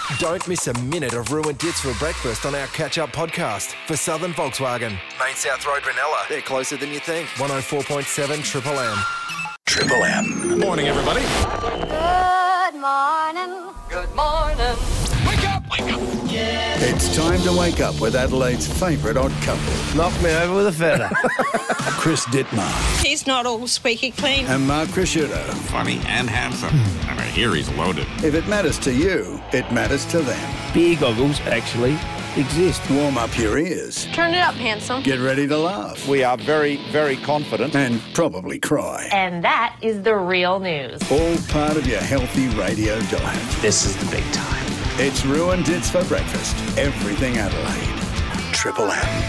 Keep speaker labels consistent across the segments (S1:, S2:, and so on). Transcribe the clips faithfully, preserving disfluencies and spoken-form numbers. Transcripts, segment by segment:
S1: Don't miss a minute of Ruined Dits for breakfast on our catch-up podcast for Southern Volkswagen. Main South Road, Ranella. They're closer than you think. one oh four point seven Triple M.
S2: Triple M.
S3: Morning, everybody.
S4: Good morning.
S5: Good morning.
S3: Wake up! Wake up!
S5: Yeah.
S2: It's time to wake up with Adelaide's favourite odd couple.
S6: Knock me over with a feather.
S2: Chris Dittmar
S7: He's not all squeaky clean.
S2: and Mark Cresciuto.
S3: Funny and handsome. And I hear he's loaded.
S2: If it matters to you, it matters to them.
S6: Beer goggles actually exist.
S2: Warm up your ears.
S4: Turn it up, handsome.
S2: Get ready to laugh.
S8: We are very, very confident.
S2: And probably cry.
S9: And that is the real news.
S2: All part of your healthy radio diet.
S6: This is the big time.
S2: It's Ruined Dits for breakfast. Everything Adelaide. Triple M.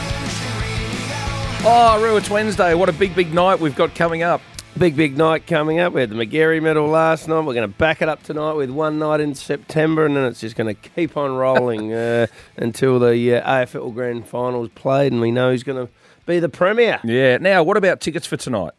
S10: Oh, Roo, it's Wednesday. What a big, big night we've got coming up.
S6: Big, big night coming up. We had the McGarry Medal last night. We're going to back it up tonight with one night in September, and then it's just going to keep on rolling uh, until the uh, A F L Grand Final's played, and we know who's going to be the Premier.
S10: Yeah. Now, what about tickets for tonight?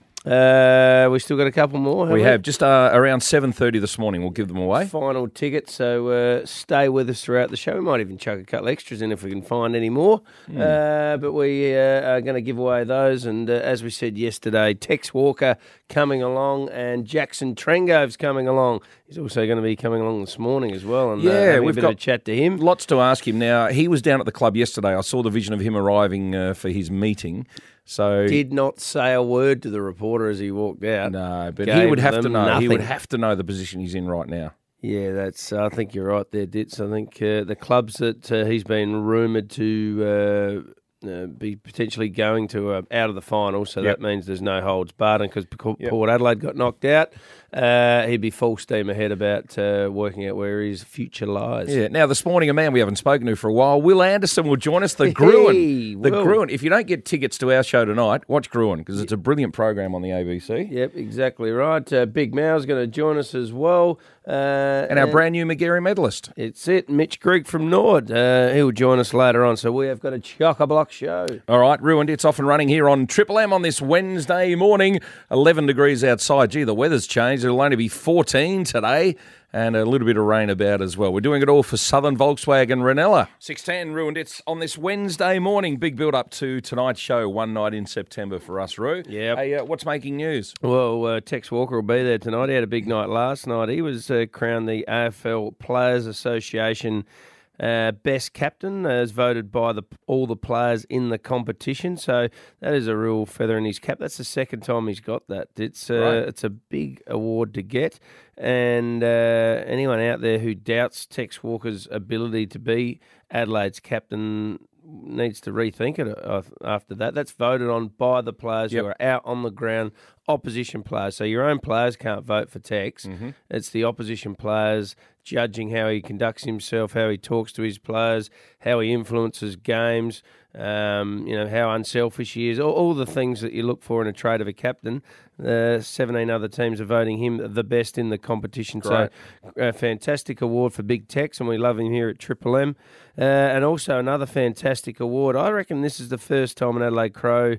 S6: Uh, we still got a couple more, haven't
S10: We
S6: we?
S10: have just uh, around seven thirty this morning. We'll give them away.
S6: Final tickets, so uh, stay with us throughout the show. We might even chuck a couple extras in if we can find any more.
S10: Mm.
S6: Uh, but we uh, are going to give away those. And uh, as we said yesterday, Tex Walker coming along and Jackson Trengove's coming along. He's also going to be coming along this morning as well. And uh,
S10: Yeah,
S6: having
S10: we've
S6: a bit
S10: got
S6: of a chat to him.
S10: Lots to ask him. Now, he was down at the club yesterday. I saw the vision of him arriving uh, for his meeting. So
S6: Did not say a word to the reporter as he walked out.
S10: No, but he
S6: Gave
S10: would have to
S6: them
S10: know.
S6: nothing.
S10: He would have to know the position he's in right now.
S6: Yeah, that's. I think you're right there, Ditz. I think uh, the clubs that uh, he's been rumoured to uh, uh, be potentially going to are out of the final, so
S10: Yep.
S6: that means there's no holds barred. And because
S10: Yep.
S6: Port Adelaide got knocked out, uh, he'd be full steam ahead about uh, working out where his future lies.
S10: Yeah. Now, this morning, a man we haven't spoken to for a while, Will Anderson, will join us. The Gruen.
S6: Hey,
S10: the
S6: Will.
S10: Gruen. If you don't get tickets to our show tonight, watch Gruen because it's a brilliant program on the A B C.
S6: Yep, exactly right. Uh, Big Mau's going to join us as well. Uh,
S10: And our brand new McGarry medalist.
S6: It's it, Mitch Greig from Nord. Uh, he'll join us later on. So we have got a chock-a-block show.
S10: All right, Ruined. It's off and running here on Triple M on this Wednesday morning. eleven degrees outside. Gee, the weather's changed. It'll only be fourteen today and a little bit of rain about as well. We're doing it all for Southern Volkswagen Ranella. six ten, Ruined. It's on this Wednesday morning. Big build-up to tonight's show, one night in September for us, Roo.
S6: Yep.
S10: Hey, uh, what's making news?
S6: Well, uh, Tex Walker will be there tonight. He had a big night last night. He was uh, crowned the A F L Players Association uh, best captain, as voted by the all the players in the competition. So that is a real feather in his cap. That's the second time he's got that. It's uh,
S10: Right.
S6: it's a big award to get. And uh, anyone out there who doubts Tex Walker's ability to be Adelaide's captain needs to rethink it uh, after that. That's voted on by the players
S10: Yep.
S6: who are out on the ground, opposition players. So your own players can't vote for Tex.
S10: Mm-hmm.
S6: It's the opposition players judging how he conducts himself, how he talks to his players, how he influences games, um, you know, how unselfish he is, all, all the things that you look for in a trait of a captain. Uh, seventeen other teams are voting him the best in the competition.
S10: Great.
S6: So a fantastic award for Big Tex, and we love him here at Triple M. Uh, and also another fantastic award. I reckon this is the first time an Adelaide Crow,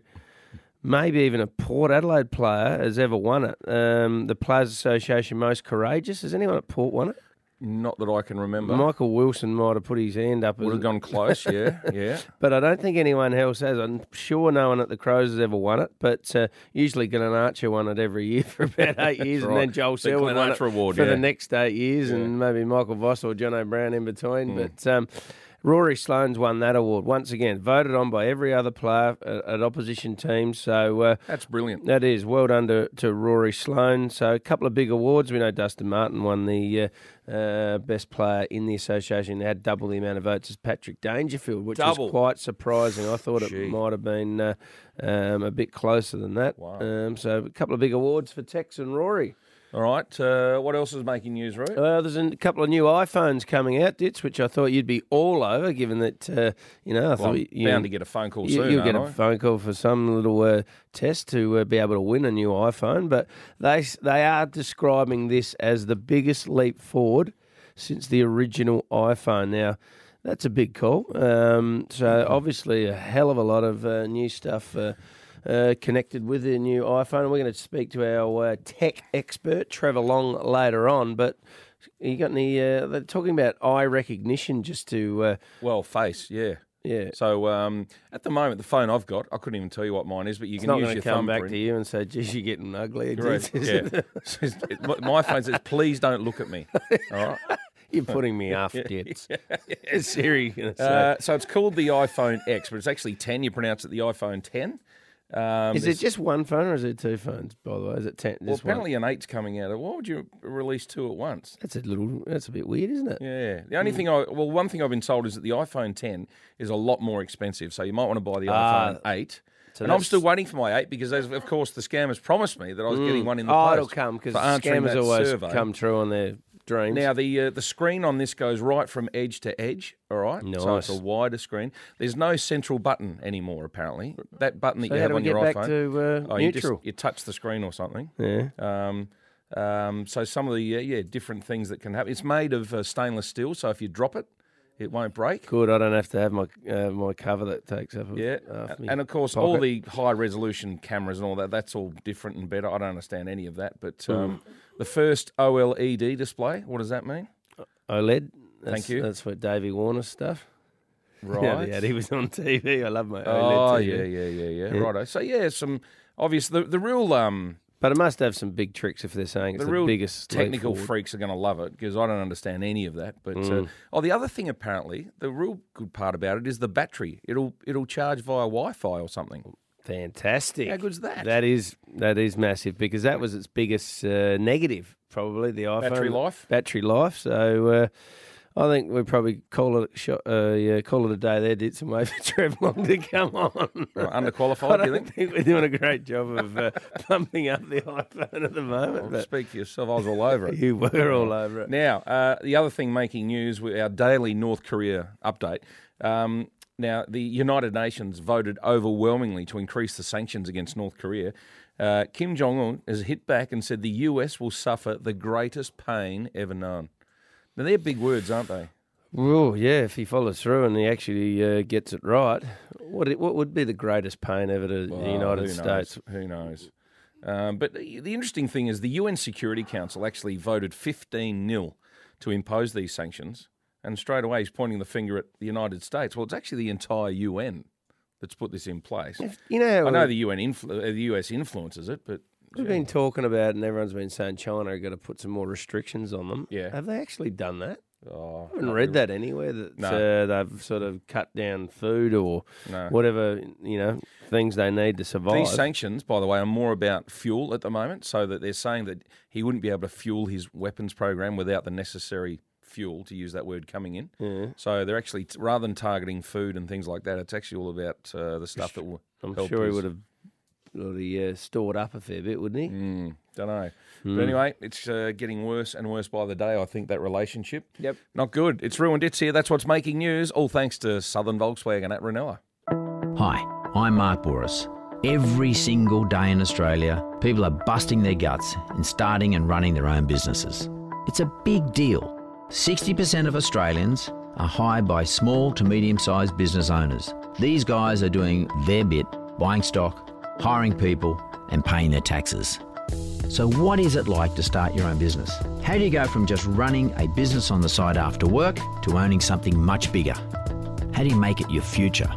S6: maybe even a Port Adelaide player, has ever won it. Um, the Players Association Most Courageous. Has anyone at Port won it?
S10: Not that I can remember.
S6: Michael Wilson might have put his hand up.
S10: Would
S6: as-
S10: have gone close, yeah, yeah.
S6: But I don't think anyone else has. I'm sure no one at the Crows has ever won it. But uh, usually Glenn Archer won it every year for about eight years, and
S10: right.
S6: then Joel
S10: The
S6: Selwood
S10: Glenn
S6: won it
S10: Archer award,
S6: for
S10: yeah.
S6: the next eight years,
S10: Yeah.
S6: and maybe Michael Voss or John O'Brien in between.
S10: Mm.
S6: But um, Rory Sloane's won that award once again, voted on by every other player at, at opposition teams. So uh,
S10: That's brilliant.
S6: that is well done to, to Rory Sloane. So a couple of big awards. We know Dustin Martin won the uh, uh, best player in the association. He had double the amount of votes as Patrick Dangerfield, which
S10: Double.
S6: was quite surprising. I thought
S10: Gee.
S6: it might have been uh, um, a bit closer than that.
S10: Wow.
S6: Um, so a couple of big awards for Tex and Rory.
S10: All right, uh, what else is making news, Roo?
S6: Well, there's a couple of new iPhones coming out, Ditz, which I thought you'd be all over, given that, uh, you know, I
S10: Well,
S6: thought
S10: I'm
S6: you,
S10: bound to get a phone call
S6: you,
S10: soon,
S6: You'll get a
S10: aren't I?
S6: phone call for some little uh, test to uh, be able to win a new iPhone. But they they are describing this as the biggest leap forward since the original iPhone. Now, that's a big call. Um, so obviously a hell of a lot of uh, new stuff uh, uh, connected with the new iPhone. And we're going to speak to our uh, tech expert, Trevor Long, later on. But You got any? Uh, they're talking about eye recognition just to. Uh,
S10: Well, face, yeah.
S6: Yeah.
S10: So um, at the moment, the phone I've got, I couldn't even tell you what mine is, but you
S6: it's
S10: can
S6: not
S10: use
S6: going
S10: your
S6: to come back
S10: thumbprint.
S6: to you and say, geez, you're getting ugly.
S10: Correct, yeah. My phone says, please don't look at me. All right.
S6: You're putting me off, Jets. Is Siri going to say?
S10: Uh, so it's called the iPhone X, but it's actually ten. You pronounce it the iPhone ten. Um,
S6: is it
S10: there's-
S6: just one phone or is it two phones, by the way? Is it ten?
S10: Well,
S6: just one?
S10: apparently an eight's coming out. Why would you release two at once?
S6: That's a little, that's a bit weird, isn't it?
S10: Yeah. The only thing I, well, one thing I've been told is that the iPhone ten is a lot more expensive. So you might want to buy the
S6: Ah,
S10: iPhone eight.
S6: so
S10: and I'm
S6: that's-
S10: still waiting for my eight because, as, of course, the scammers promised me that I was getting one in the
S6: Oh,
S10: post.
S6: it'll come because
S10: for answering
S6: scammers
S10: that
S6: always
S10: survey.
S6: come true on their dreams.
S10: Now, the uh, the screen on this goes right from edge to edge, all right? So it's a
S6: Nice.
S10: wider screen. There's no central button anymore, apparently. That button that
S6: So
S10: you
S6: how
S10: have
S6: do we
S10: on your
S6: get
S10: iPhone.
S6: back to uh,
S10: oh, you, just,
S6: neutral?
S10: you touch the screen or something.
S6: Yeah.
S10: Um, um, so some of the, uh, yeah, different things that can happen. It's made of uh, stainless steel, so if you drop it, it won't break.
S6: Good, I don't have to have my uh, my cover that takes up.
S10: Yeah,
S6: half me
S10: and of course, all
S6: pocket.
S10: the high resolution cameras and all that, that's all different and better. I don't understand any of that. But
S6: Hmm.
S10: um, the first OLED display, what does that mean?
S6: OLED. That's,
S10: Thank you.
S6: That's for Davey Warner stuff.
S10: Right.
S6: Yeah, he was on T V. I love my
S10: Oh,
S6: OLED T V.
S10: yeah, yeah, yeah, yeah.
S6: Yeah.
S10: Righto. So, yeah, some obvious, the, the real um,
S6: But it must have some big tricks if they're saying it's
S10: the
S6: the,
S10: real
S6: biggest leap
S10: technical
S6: forward.
S10: freaks are going to love it because I don't understand any of that. But uh,
S6: Mm.
S10: oh, the other thing apparently, the real good part about it is the battery. It'll it'll charge via Wi-Fi or something.
S6: Fantastic.
S10: How good's that?
S6: That is that is massive because that was its biggest uh, negative, probably the iPhone
S10: Battery life?
S6: Battery life. So uh, I think we probably call it shot, uh, yeah, call it a day there. Did some wait for Trev Long to come on.
S10: Right,
S6: I
S10: underqualified, do you
S6: don't
S10: think?
S6: think we're doing a great job of uh, pumping up the iPhone at the moment.
S10: Well,
S6: but
S10: speak for yourself. I was all over it.
S6: you were all over it.
S10: Now, uh, the other thing making news, with our daily North Korea update. Um, now, the United Nations voted overwhelmingly to increase the sanctions against North Korea. Uh, Kim Jong-un has hit back and said the U S will suffer the greatest pain ever known. Now, they're big words, aren't they?
S6: Well, yeah, if he follows through and he actually uh, gets it right, what it, what would be the greatest pain ever to the
S10: Oh,
S6: United
S10: who
S6: States?
S10: knows? Who knows? Um, but the the interesting thing is the U N Security Council actually voted fifteen nil to impose these sanctions. And straight away he's pointing the finger at the United States. Well, it's actually the entire U N that's put this in place.
S6: You know,
S10: I know the U N influ- uh, the U S influences it, but
S6: we've been talking about, and everyone's been saying China are going to put some more restrictions on them.
S10: Yeah.
S6: Have they actually done that?
S10: oh,
S6: I haven't
S10: not
S6: read
S10: really.
S6: that anywhere that
S10: No.
S6: uh, they've sort of cut down food or
S10: No.
S6: whatever, you know, things they need to survive.
S10: These sanctions, by the way, are more about fuel at the moment, so that they're saying that he wouldn't be able to fuel his weapons program without the necessary fuel, to use that word, coming in.
S6: Yeah.
S10: So they're actually, rather than targeting food and things like that, it's actually all about uh, the stuff that will
S6: I'm
S10: help
S6: sure he
S10: his-
S6: would have already uh, stored up a fair bit, wouldn't he?
S10: Mm, don't know.
S6: Hmm.
S10: But anyway, it's uh, getting worse and worse by the day, I think, that relationship.
S6: Yep.
S10: Not good. It's Ruined It's here. That's what's making news. All thanks to Southern Volkswagen at Ranella.
S5: Hi, I'm Mark Bouris. Every single day in Australia, people are busting their guts in starting and running their own businesses. It's a big deal. sixty percent of Australians are hired by small to medium-sized business owners. These guys are doing their bit, buying stock, hiring people, and paying their taxes. So what is it like to start your own business? How do you go from just running a business on the side after work to owning something much bigger? How do you make it your future?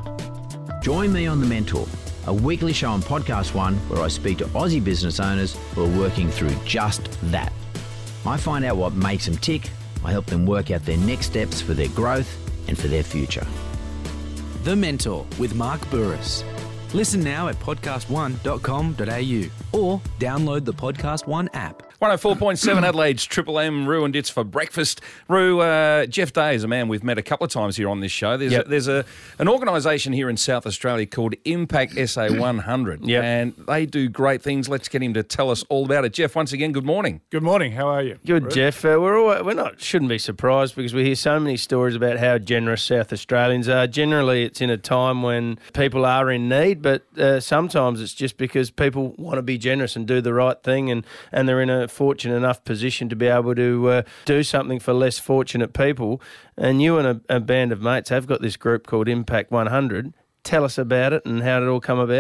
S5: Join me on The Mentor, a weekly show on Podcast One where I speak to Aussie business owners who are working through just that. I find out what makes them tick. I help them work out their next steps for their growth and for their future.
S11: The Mentor with Mark Burris. Listen now at podcast one dot com dot a u or download the Podcast One app.
S10: one oh four point seven Adelaide's Triple M, Ruined It's for breakfast. Rue, uh, Jeff Day is a man we've met a couple of times here on this show. There's,
S6: Yep.
S10: a, there's a an organisation here in South Australia called Impact S A one hundred,
S6: Yep.
S10: and they do great things. Let's get him to tell us all about it. Jeff, once again, good morning.
S12: Good morning. How are you?
S6: Good, Jeff. Uh, we're all, we're not shouldn't be surprised because we hear so many stories about how generous South Australians are. Generally, it's in a time when people are in need, but uh, sometimes it's just because people want to be generous and do the right thing, and, and they're in a fortunate enough position to be able to uh, do something for less fortunate people. And you and a, a band of mates have got this group called Impact one hundred. Tell us about it and how did it all come about.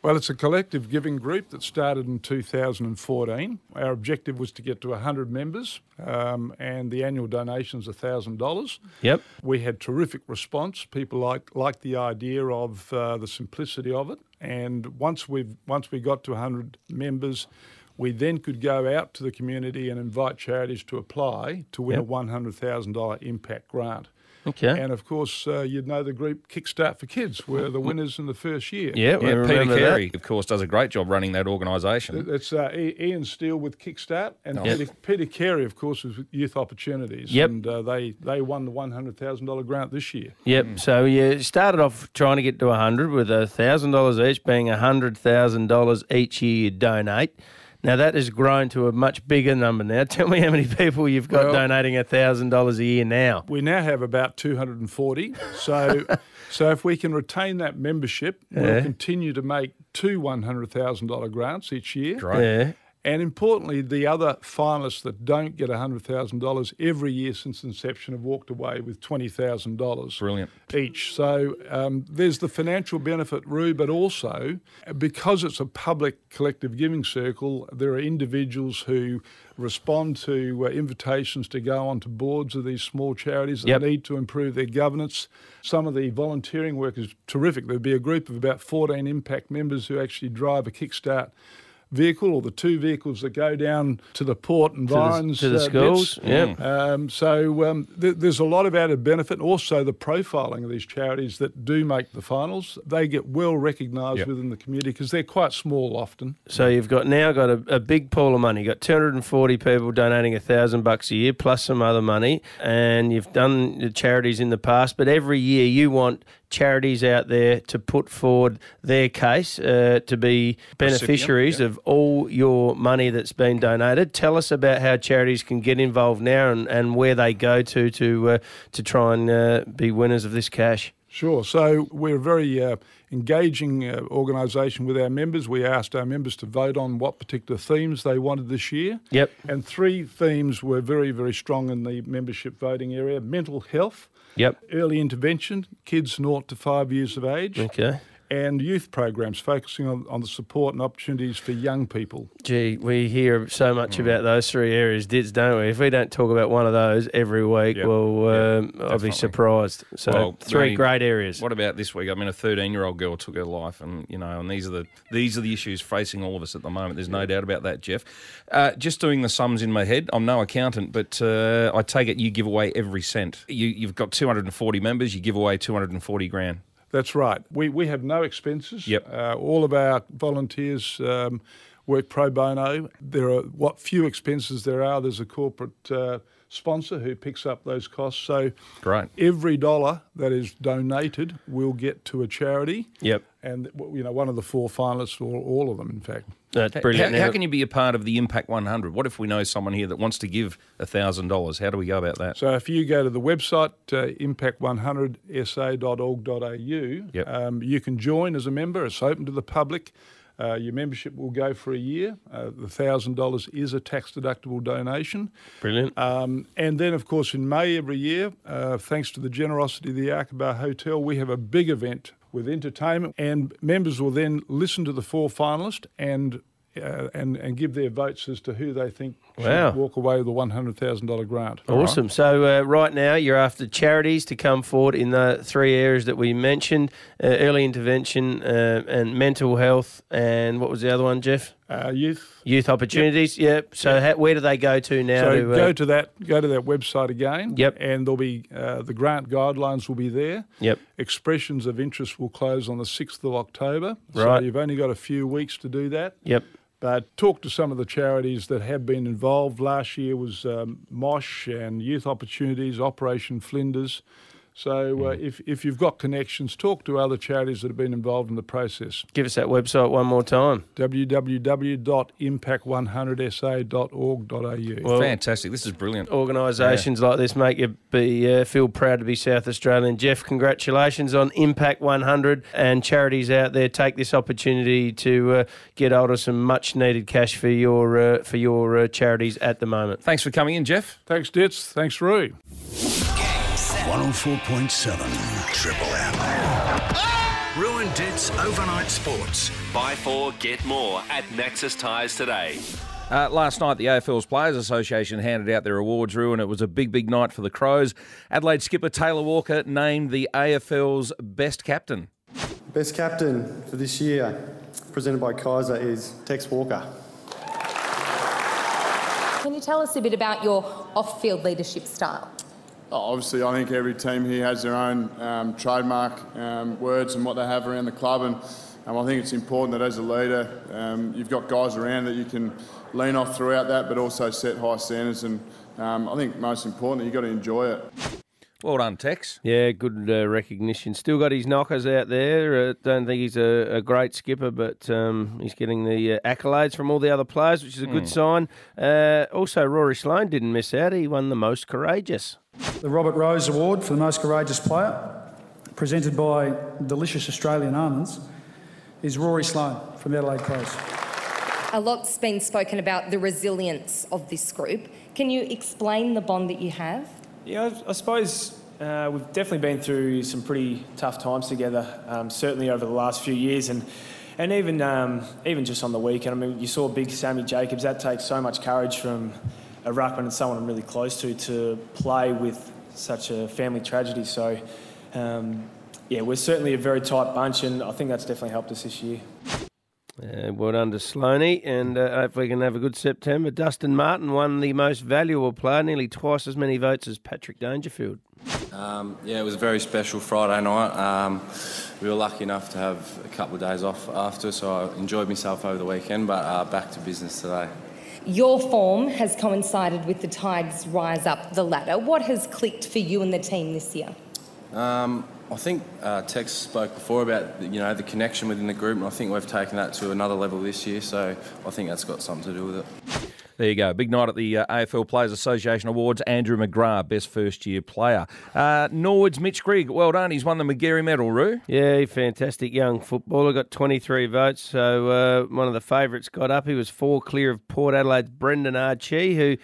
S12: Well, it's a collective giving group that started in two thousand fourteen. Our objective was to get to one hundred members, um, and the annual donation is one thousand dollars.
S6: Yep.
S12: We had terrific response. People liked, liked the idea of uh, the simplicity of it. And once, we've, once we got to one hundred members, we then could go out to the community and invite charities to apply to win
S6: Yep.
S12: a one hundred thousand dollars impact grant.
S6: Okay.
S12: And of course, uh, you'd know the group Kickstart for Kids were the winners in the first year.
S6: Yeah, we
S10: Yeah, Peter
S6: remember
S10: Carey,
S6: that.
S10: of course, does a great job running that organisation.
S12: It's uh, I- Ian Steele with Kickstart, and
S10: Oh.
S12: Peter, Peter Carey, of course, was with Youth Opportunities.
S6: Yep.
S12: And uh, they, they won the one hundred thousand dollars grant this year.
S6: Yep. So you started off trying to get to one hundred with one thousand dollars each, being one hundred thousand dollars each year you donate. Now, that has grown to a much bigger number now. Tell me how many people you've got
S12: Well,
S6: donating one thousand dollars a year now.
S12: We now have about two hundred forty. So so if we can retain that membership,
S6: Yeah.
S12: we'll continue to make two one hundred thousand dollars grants each year.
S10: Great.
S6: Yeah.
S12: And importantly, the other finalists that don't get one hundred thousand dollars every year since inception have walked away with twenty thousand dollars
S10: Brilliant.
S12: each. So um, there's the financial benefit, Roo, but also because it's a public collective giving circle, there are individuals who respond to uh, invitations to go onto boards of these small charities that
S6: Yep.
S12: need to improve their governance. Some of the volunteering work is terrific. There'd be a group of about fourteen impact members who actually drive a Kickstart vehicle or the two vehicles that go down to the port and
S6: To the-
S12: Vines
S6: to the
S12: uh,
S6: schools,
S12: bits.
S6: yep.
S12: Um, so um, th- there's a lot of added benefit. Also, the profiling of these charities that do make the finals, they get well recognised
S10: Yep.
S12: within the community because they're quite small often.
S6: So you've got now got a, a big pool of money. You've got two hundred forty people donating a thousand bucks a year plus some other money, and you've done the charities in the past. But every year you want charities out there to put forward their case uh, to be beneficiaries
S10: yeah.
S6: of all your money that's been donated. Tell us about how charities can get involved now and, and where they go to to uh, to try and uh, be winners of this cash.
S12: Sure. So we're a very uh, engaging uh, organisation with our members. We asked our members to vote on what particular themes they wanted this year.
S6: Yep.
S12: And three themes were very, very strong in the membership voting area: mental health,
S6: Yep.
S12: early intervention, kids naught to five years of age,
S6: Okay.
S12: and youth programs focusing on, on the support and opportunities for young people.
S6: Gee, we hear so much about those three areas, Dids, don't we? If we don't talk about one of those every week,
S10: Yep.
S6: well,
S10: Yep,
S6: um, I'll
S10: definitely.
S6: be surprised. So
S10: Well,
S6: three
S10: I mean,
S6: great areas.
S10: What about this week? I mean, a thirteen-year-old girl took her life, and you know, and these are the these are the issues facing all of us at the moment. There's no doubt about that, Jeff. Uh, just doing the sums in my head. I'm no accountant, but uh, I take it you give away every cent. You, you've got two hundred forty members. You give away two hundred forty grand.
S12: That's right. We we have no expenses.
S10: Yep.
S12: Uh, all of our volunteers um, work pro bono. There are what few expenses there are. There's a corporate uh, sponsor who picks up those costs. So
S10: Great.
S12: every dollar that is donated will get to a charity.
S6: Yep.
S12: And you know, one of the four finalists, or all of them, in fact.
S6: That's
S10: How,
S6: brilliant.
S10: how
S6: Now-
S10: can you be a part of the Impact one hundred? What if we know someone here that wants to give one thousand dollars? How do we go about that?
S12: So if you go to the website, uh, impact one hundred s a dot org dot a u,
S10: Yep.
S12: um, you can join as a member. It's open to the public. Uh, your membership will go for a year. Uh, the one thousand dollars is a tax-deductible donation.
S6: Brilliant.
S12: Um, and then, of course, in May every year, uh, thanks to the generosity of the Arkabar Hotel, we have a big event with entertainment, and members will then listen to the four finalists and uh, and and give their votes as to who they think
S6: Wow.
S12: should walk away with a one hundred thousand dollars grant.
S6: Awesome. So uh, right now you're after charities to come forward in the three areas that we mentioned, uh, early intervention uh, and mental health, and what was the other one, Jeff?
S12: Uh, youth.
S6: Youth opportunities, yep. So how, where do they go to now?
S12: So
S6: to, uh,
S12: go to that go to that website again.
S6: Yep.
S12: And there'll be uh, the grant guidelines will be there.
S6: Yep.
S12: Expressions of interest will close on the sixth of October. So
S6: Right.
S12: you've only got a few weeks to do that.
S6: Yep.
S12: But talk to some of the charities that have been involved. Last year was um, MOSH and Youth Opportunities, Operation Flinders. So uh, if, if you've got connections, talk to other charities that have been involved in the process.
S6: Give us that website one more time.
S12: w w w dot impact one hundred s a dot org dot a u.
S6: Well,
S10: Fantastic. This is brilliant.
S6: Organisations like this make you be uh, feel proud to be South Australian. Jeff, congratulations on Impact one hundred, and charities out there, take this opportunity to uh, get hold of some much needed cash for your uh, for your uh, charities at the moment.
S10: Thanks for coming in, Jeff.
S12: Thanks, Ditz. Thanks, Rui.
S2: one oh four point seven Triple M.
S13: Ruin Dits Overnight Sports. Buy four, get more at Nexus Tyres today.
S10: Uh, last night, the A F L's Players Association handed out their awards, Rue, and it was a big, big night for the Crows. Adelaide skipper Taylor Walker named the A F L's best captain.
S14: Best captain for this year, presented by Kaiser, is Tex Walker.
S15: Can you tell us a bit about your off-field leadership style?
S16: Oh, obviously, I think every team here has their own um, trademark um, words and what they have around the club, and um, I think it's important that as a leader, um, you've got guys around that you can lean off throughout that, but also set high standards. And um, I think most importantly, you've got to enjoy it.
S10: Well done, Tex.
S6: Yeah, good uh, recognition. Still got his knockers out there. Uh, don't think he's a, a great skipper, but um, he's getting the uh, accolades from all the other players, which is a good
S10: Mm.
S6: sign. Uh, also, Rory Sloane didn't miss out. He won the most courageous.
S17: The Robert Rose Award for the most courageous player, presented by Delicious Australian Almonds, is Rory Sloane from the Adelaide Crows.
S15: A lot's been spoken about the resilience of this group. Can you explain the bond that you have?
S18: Yeah, I, I suppose uh, we've definitely been through some pretty tough times together, um, certainly over the last few years, and and even um, even just on the weekend. I mean, you saw big Sammy Jacobs. That takes so much courage from a ruckman and someone I'm really close to to play with such a family tragedy. So, um, yeah, we're certainly a very tight bunch, and I think that's definitely helped us this year.
S6: Uh, well done to Sloaney, and uh, hopefully we can have a good September. Dustin Martin won the most valuable player, nearly twice as many votes as Patrick Dangerfield.
S19: Um, yeah, it was a very special Friday night. Um, we were lucky enough to have a couple of days off after, so I enjoyed myself over the weekend, but uh, back to business today.
S15: Your form has coincided with the Tigers' rise up the ladder. What has clicked for you and the team this year?
S19: Um, I think uh, Tex spoke before about you know the connection within the group, and I think we've taken that to another level this year. So I think that's got something to do with it.
S10: There you go. Big night at the uh, A F L Players Association Awards. Andrew McGrath, best first-year player. Uh, Norwood's Mitch Grigg, well done. He's won the McGarry Medal, Roo.
S6: Yeah, fantastic young footballer. Got twenty-three votes, so uh, one of the favourites got up. He was four clear of Port Adelaide's Brendan Archie, who...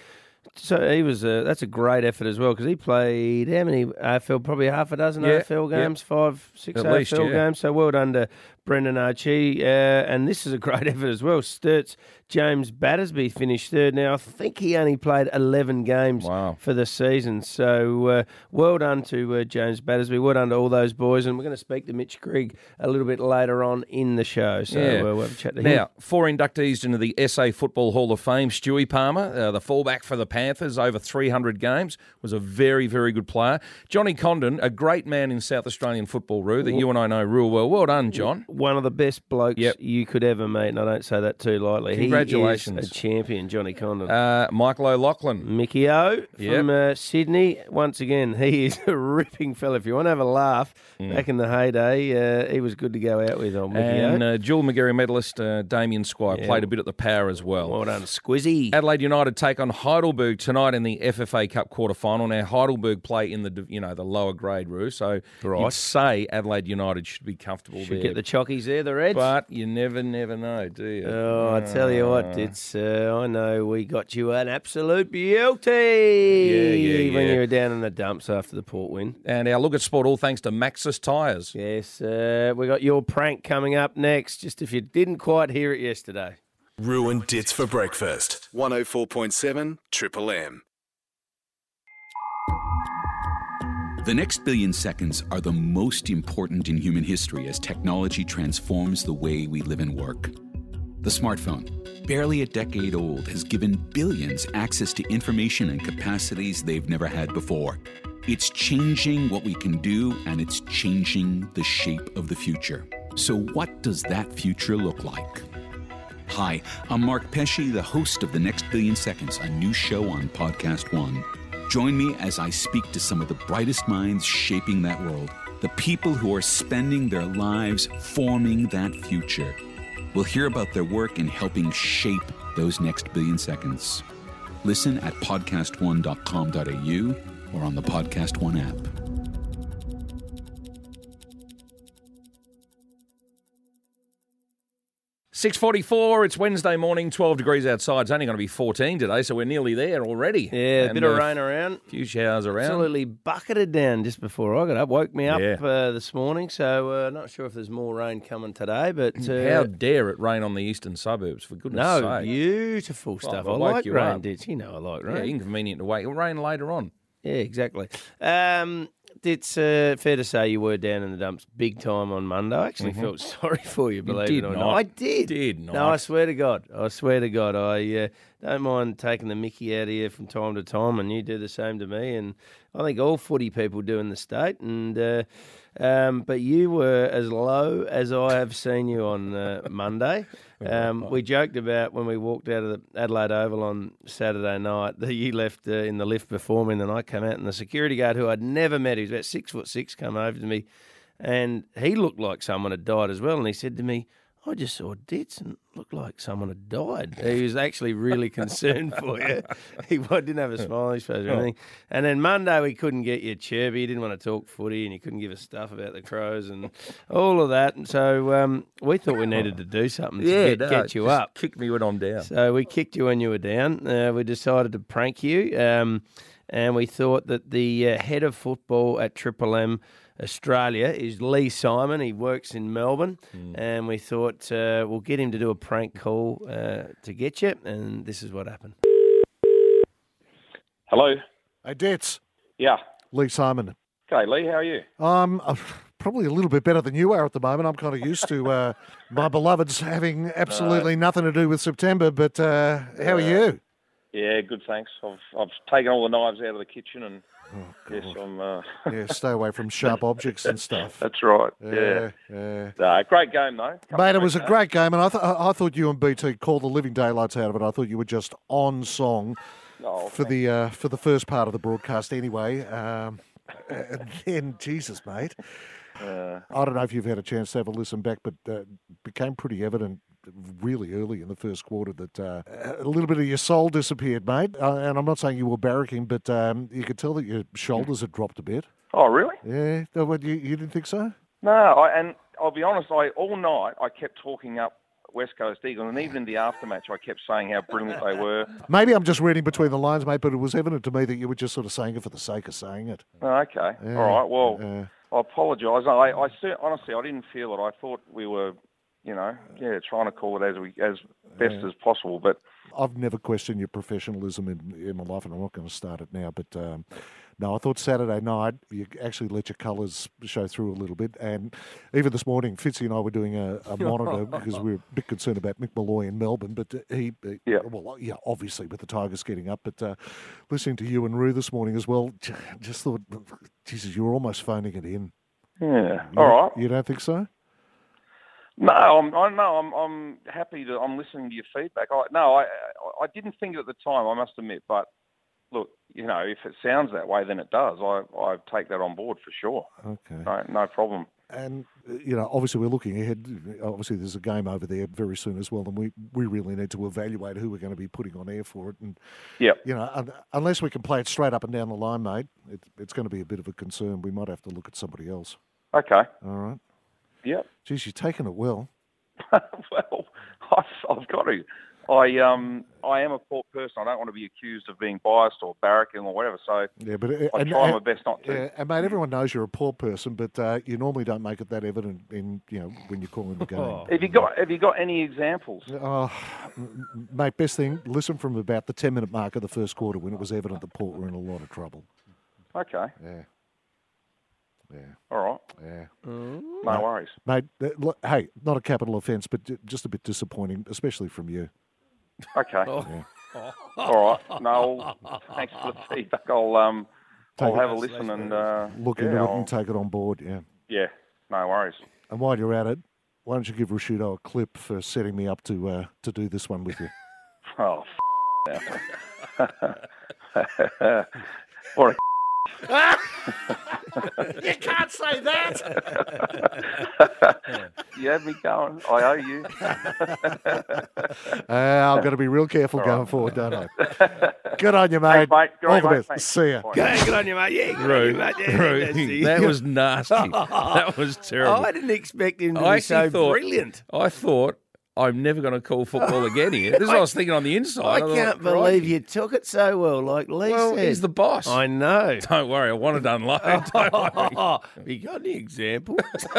S6: So he was a, that's a great effort as well, because he played how many A F L, probably half a dozen
S10: Yeah,
S6: A F L games,
S10: yep.
S6: five, six
S10: At
S6: A F L
S10: least, yeah.
S6: games. So well done to Brendan Archie. Uh, and this is a great effort as well. Sturt's James Battersby finished third. Now, I think he only played eleven games
S10: Wow.
S6: for the season. So uh, well done to uh, James Battersby. Well done to all those boys. And we're going to speak to Mitch Grigg a little bit later on in the show. So
S10: Yeah.
S6: uh, we'll have a chat to him.
S10: Now, four inductees into the S A Football Hall of Fame. Stewie Palmer, uh, the fullback for the Panthers, over three hundred games, was a very, very good player. Johnny Condon, a great man in South Australian football, Roo, that you and I know real well. Well done, John.
S6: One of the best blokes
S10: Yep.
S6: you could ever meet, and I don't say that too lightly.
S10: Congratulations.
S6: He is a champion, Johnny Condon.
S10: Uh, Michael O'Loughlin.
S6: Mickey O
S10: Yep.
S6: from uh, Sydney. Once again, he is a ripping fella. If you want to have a laugh,
S10: Mm.
S6: back in the heyday, uh, he was good to go out with, old Mickey
S10: And
S6: O.
S10: uh, dual McGarry medalist uh, Damien Squire
S6: Yeah.
S10: played a bit at the Power as well.
S6: Well done, Squizzy.
S10: Adelaide United take on Heidelberg tonight in the F F A Cup quarter final. Now Heidelberg play in the you know the lower grade, Roo, so
S6: Right.
S10: you'd say Adelaide United should be comfortable
S6: Should
S10: there.
S6: get the chockies there, the Reds.
S10: But you never, never know, do you?
S6: Oh, I tell you what, it's uh, I know we got you an absolute beauty
S10: Yeah, yeah,
S6: when
S10: yeah.
S6: you were down in the dumps after the Port win.
S10: And our look at sport, all thanks to Maxxis Tyres.
S6: Yes, uh, we got your prank coming up next, just if you didn't quite hear it yesterday.
S1: Ruined Dits for breakfast. one oh four point seven Triple M.
S20: The next billion seconds are the most important in human history as technology transforms the way we live and work. The smartphone, barely a decade old, has given billions access to information and capacities they've never had before. It's changing what we can do, and it's changing the shape of the future. So what does that future look like? Hi, I'm Mark Pesce, the host of The Next Billion Seconds, a new show on Podcast One. Join me as I speak to some of the brightest minds shaping that world, the people who are spending their lives forming that future. We'll hear about their work in helping shape those next billion seconds. Listen at podcast one dot com dot a u or on the Podcast One app.
S10: six forty-four, it's Wednesday morning, twelve degrees outside. It's only going to be fourteen today, so we're nearly there already.
S6: Yeah, a
S10: and,
S6: bit of
S10: uh,
S6: rain around.
S10: A few showers around.
S6: Absolutely bucketed down just before I got up. Woke me up
S10: Yeah.
S6: uh, this morning, so uh, not sure if there's more rain coming today. But uh,
S10: How dare it rain on the eastern suburbs, for goodness
S6: no,
S10: sake.
S6: beautiful stuff.
S10: Oh,
S6: I
S10: it woke
S6: like
S10: you
S6: rain,
S10: up.
S6: Ditch. You know I like
S10: Yeah,
S6: rain.
S10: inconvenient to wait. It'll rain later on.
S6: Yeah, exactly. Um, it's uh, fair to say you were down in the dumps big time on Monday. I actually
S10: Mhm.
S6: felt sorry for you, believe
S10: did
S6: it or
S10: not.
S6: not. I did.
S10: Did not.
S6: No, I swear to God. I swear to God. I uh, don't mind taking the mickey out of you from time to time, and you do the same to me. And I think all footy people do in the state. And uh, um, but you were as low as I have seen you on uh, Monday. Um, we joked about when we walked out of the Adelaide Oval on Saturday night that you left uh, in the lift before me, and then I came out, and the security guard, who I'd never met, he was about six foot six, come over to me, and he looked like someone had died as well. And he said to me, "I just saw Ditz and it looked like someone had died." He was actually really concerned for you. He didn't have a smile on his face or anything. And then Monday we couldn't get you chirpy. He didn't want to talk footy, and he couldn't give us stuff about the Crows and all of that. And so um, we thought we needed to do something to
S10: Yeah,
S6: get,
S10: no,
S6: get you
S10: just
S6: up.
S10: Kick me when I'm down.
S6: So we kicked you when you were down. Uh, we decided to prank you, um, and we thought that the uh, head of football at Triple M Australia is Lee Simon. He works in Melbourne,
S10: Hmm.
S6: and we thought uh, we'll get him to do a prank call uh, to get you, and this is what happened.
S21: Hello.
S22: Hey, Ditz.
S21: Yeah.
S22: Lee Simon.
S21: Okay, Lee, how are you?
S22: Um, uh, probably a little bit better than you are at the moment. I'm kind of used to uh, my beloveds having absolutely nothing to do with September, but uh, how are you?
S21: Yeah, good, thanks. I've I've taken all the knives out of the kitchen and yes, I'm. Uh...
S22: Yeah, stay away from sharp objects and stuff.
S21: That's right.
S22: Yeah,
S21: Yeah.
S22: yeah.
S21: No, great game though. Couple
S22: Mate, it
S21: of
S22: was a
S21: games.
S22: great game, and I, th- I thought you and B T called the living daylights out of it. I thought you were just on song
S21: Oh,
S22: for
S21: thanks.
S22: the uh, for the first part of the broadcast, anyway. Um, and then, Jesus, mate,
S21: Uh,
S22: I don't know if you've had a chance to have a listen back, but uh, became pretty evident really early in the first quarter that uh, a little bit of your soul disappeared, mate. Uh, and I'm not saying you were barracking, but um, you could tell that your shoulders had dropped a bit.
S21: oh, really?
S22: Yeah, Uh, what, you, you didn't think so?
S21: No, I, and I'll be honest. I all night I kept talking up West Coast Eagles, and even in the aftermatch, I kept saying how brilliant they were.
S22: Maybe I'm just reading between the lines, mate, but it was evident to me that you were just sort of saying it for the sake of saying it.
S21: Oh, okay,
S22: Yeah,
S21: all right. Well,
S22: yeah.
S21: I apologise. I, I cer- honestly, I didn't feel it. I thought we were, you know, yeah, trying to call it as we as best
S22: Yeah.
S21: as possible. But
S22: I've never questioned your professionalism in, in my life, and I'm not going to start it now. But um, no, I thought Saturday night you actually let your colours show through a little bit. And even this morning, Fitzy and I were doing a, a monitor because we were a bit concerned about Mick Malloy in Melbourne. But uh, he, uh,
S21: Yeah.
S22: well, yeah, obviously with the Tigers getting up. But uh, listening to you and Roo this morning as well, j- just thought, Jesus, you were almost phoning it in.
S21: yeah,
S22: You,
S21: all right.
S22: You don't think so?
S21: No, I'm. I no, I'm. I'm happy to. I'm listening to your feedback. I, no, I. I didn't think it at the time. I must admit, but look, you know, if it sounds that way, then it does. I. I take that on board for sure.
S22: Okay.
S21: No, no problem.
S22: And, uh, you know, obviously we're looking ahead. Obviously there's a game over there very soon as well, and we, we really need to evaluate who we're going to be putting on air for it. And,
S21: Yep.
S22: you know, un- unless we can play it straight up and down the line, mate, it, it's going to be a bit of a concern. We might have to look at somebody else.
S21: Okay.
S22: All right?
S21: Yep.
S22: Geez, you're taking it well.
S21: Well, I've, I've got to. I um. I am a poor person. I don't want to be accused of being biased or barracking or whatever. So
S22: Yeah, but uh,
S21: I
S22: and-
S21: try
S22: and-
S21: my best not to.
S22: Yeah, and mate, everyone knows you're a poor person, but uh, you normally don't make it that evident in you know when you're calling the game.
S21: Have you got Have you got any examples?
S22: Oh, m- m- mate, best thing, listen from about the ten minute mark of the first quarter when it was evident that Port were in a lot of trouble.
S21: Okay.
S22: Yeah. Yeah.
S21: All right.
S22: Yeah.
S21: No
S22: Mate-
S21: worries.
S22: Mate, uh, look, hey, not a capital offence, but j- just a bit disappointing, especially from you.
S21: Okay.
S22: Yeah.
S21: All right. No, thanks for the feedback. I'll um.
S22: Take
S21: I'll
S22: it-
S21: have a listen and uh,
S22: Look
S21: yeah,
S22: into it
S21: I'll-
S22: and take it on board, yeah.
S21: Yeah. No worries.
S22: And while you're at it, why don't you give Rashudo a clip for setting me up to uh, to do this one with you?
S21: Oh. F- what a
S22: You can't say that.
S21: You had me going. I owe you.
S22: Uh, I've got to be real careful
S21: All
S22: going
S21: right.
S22: forward, don't I? Good on you, mate.
S21: Thanks, mate. Good
S22: All
S21: on
S22: the
S21: you, mate.
S22: best.
S21: Thanks.
S22: See ya.
S21: Bye.
S6: Yeah, good on you, mate. Yeah, good on you,
S10: Rude,
S6: mate. Yeah,
S10: rude.
S6: that's it.
S10: That was nasty. That was terrible.
S6: I didn't expect him to
S10: I
S6: be so
S10: actually thought,
S6: brilliant.
S10: I thought I'm never going to call football again here. This is what I was thinking on the inside.
S6: I
S10: I thought,
S6: can't believe you took it so well, like Lee
S10: Well,
S6: said.
S10: he's the boss.
S6: I know.
S10: Don't worry, I want to unload. Don't worry.
S6: Have you got any example?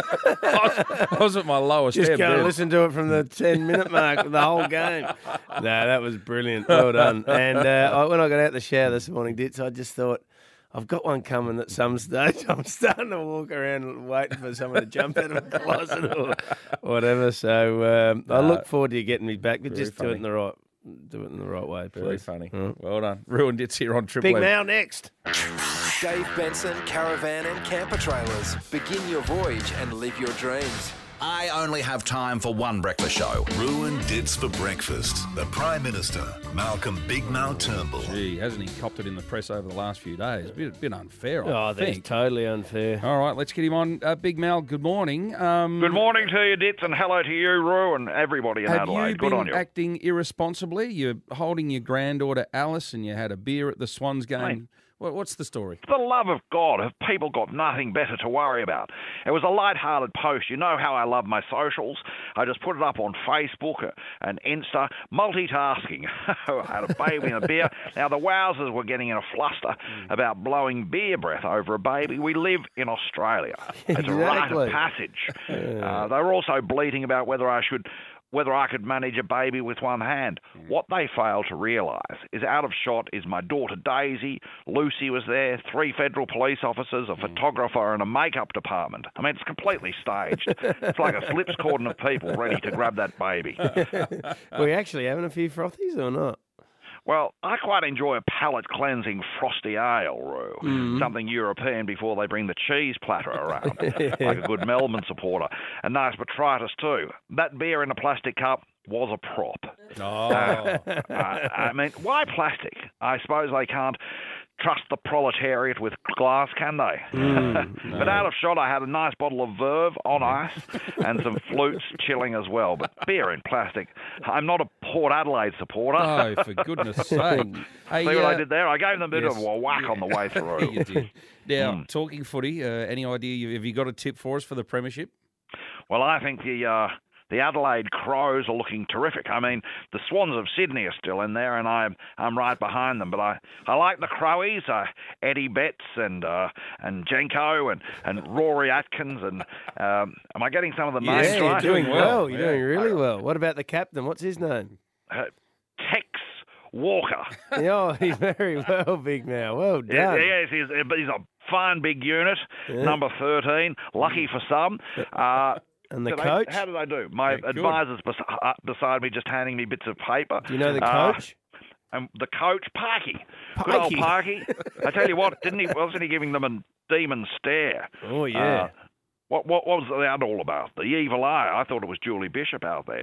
S10: I was at my lowest
S6: Just
S10: ebb
S6: go and
S10: then.
S6: listen to it from the ten-minute mark, the whole game. No, that was brilliant. Well done. And uh, I, when I got out the shower this morning, Ditz, I just thought, I've got one coming at some stage. I'm starting to walk around waiting for someone to jump out of a closet or whatever. So um, I look forward to you getting me back, but
S10: Very
S6: just do
S10: funny.
S6: it in the right, do it in the right way, please.
S10: Very funny.
S6: Mm.
S10: Well done. Ruined Ditz here on Triple
S6: Big
S10: M.
S6: Mal next.
S1: Dave Benson Caravan and Camper Trailers. Begin your voyage and live your dreams.
S2: I only have time for one breakfast show.
S3: Ruined Dits for breakfast. The Prime Minister, Malcolm Big Mal Turnbull.
S10: Gee, hasn't he copped it in the press over the last few days? A bit, bit unfair, I
S6: Oh, that's
S10: think.
S6: totally unfair.
S10: All right, let's get him on. Uh, Big Mal, good morning. Um,
S7: Good morning to you, Dits, and hello to you, Roo, and everybody in
S10: Have
S7: Adelaide.
S10: you
S7: Good
S10: been
S7: on you.
S10: acting irresponsibly? You're holding your granddaughter Alice and you had a beer at the Swans game.
S7: Mate.
S10: What, what's the story?
S7: For the love of God, have people got nothing better to worry about? It was a light-hearted post. You know how I love my socials. I just put it up on Facebook and Insta. Multitasking. I had a baby and a beer. Now, the wowsers were getting in a fluster about blowing beer breath over a baby. We live in Australia. It's a rite
S6: Exactly.
S7: of passage. Uh, they were also bleating about whether I should... whether I could manage a baby with one hand. What they fail to realise is out of shot is my daughter Daisy, Lucy was there, three federal police officers, a photographer and a makeup department. I mean, it's completely staged. It's like a slips cordon of people ready to grab that baby.
S6: Were you actually having a few frothies or not?
S7: Well, I quite enjoy a palate-cleansing frosty ale, Roo.
S6: Mm.
S7: Something European before they bring the cheese platter around, like a good Melbourne supporter. And nice botrytis too. That beer in a plastic cup was a prop.
S10: Oh.
S7: Uh, uh, I mean, why plastic? I suppose they can't trust the proletariat with glass, can they?
S6: Mm,
S7: But out of shot, I had a nice bottle of Verve on ice and some flutes chilling as well. But beer in plastic. I'm not a Port Adelaide supporter.
S10: Oh, for goodness sake. Hey,
S7: See what
S10: uh,
S7: I did there? I gave them a bit
S10: yes.
S7: of a whack on the way through.
S10: You did. Now,
S7: Mm.
S10: talking footy, uh, any idea, have you got a tip for us for the premiership?
S7: Well, I think the uh, the Adelaide Crows are looking terrific. I mean, the Swans of Sydney are still in there, and I'm I'm right behind them. But I, I like the Crowies, uh, Eddie Betts and uh, and Jenko and, and Rory Atkins. And um, am I getting some of the names
S6: Yeah, you're
S7: right?
S6: doing well. You're
S10: Yeah.
S6: doing really well. What about the captain? What's his name?
S7: Uh, Tex Walker.
S6: Oh, he's very well, Big Mal. Well done.
S7: Yes, yes, he's, he's a fine big unit,
S6: Yeah.
S7: number thirteen. Lucky for some. Uh,
S6: And the
S7: do they-
S6: coach?
S7: how do they do? My
S10: Yeah, good.
S7: advisor's bes- uh, beside me, just handing me bits of paper.
S6: Do you know the
S7: Uh,
S6: coach?
S7: and the coach, Parky. Good old
S6: Parky.
S7: Parky. I tell you what, didn't he? Wasn't he giving them a demon stare?
S6: Oh, yeah.
S7: Uh, what, what what was that all about? The evil eye. I thought it was Julie Bishop out there.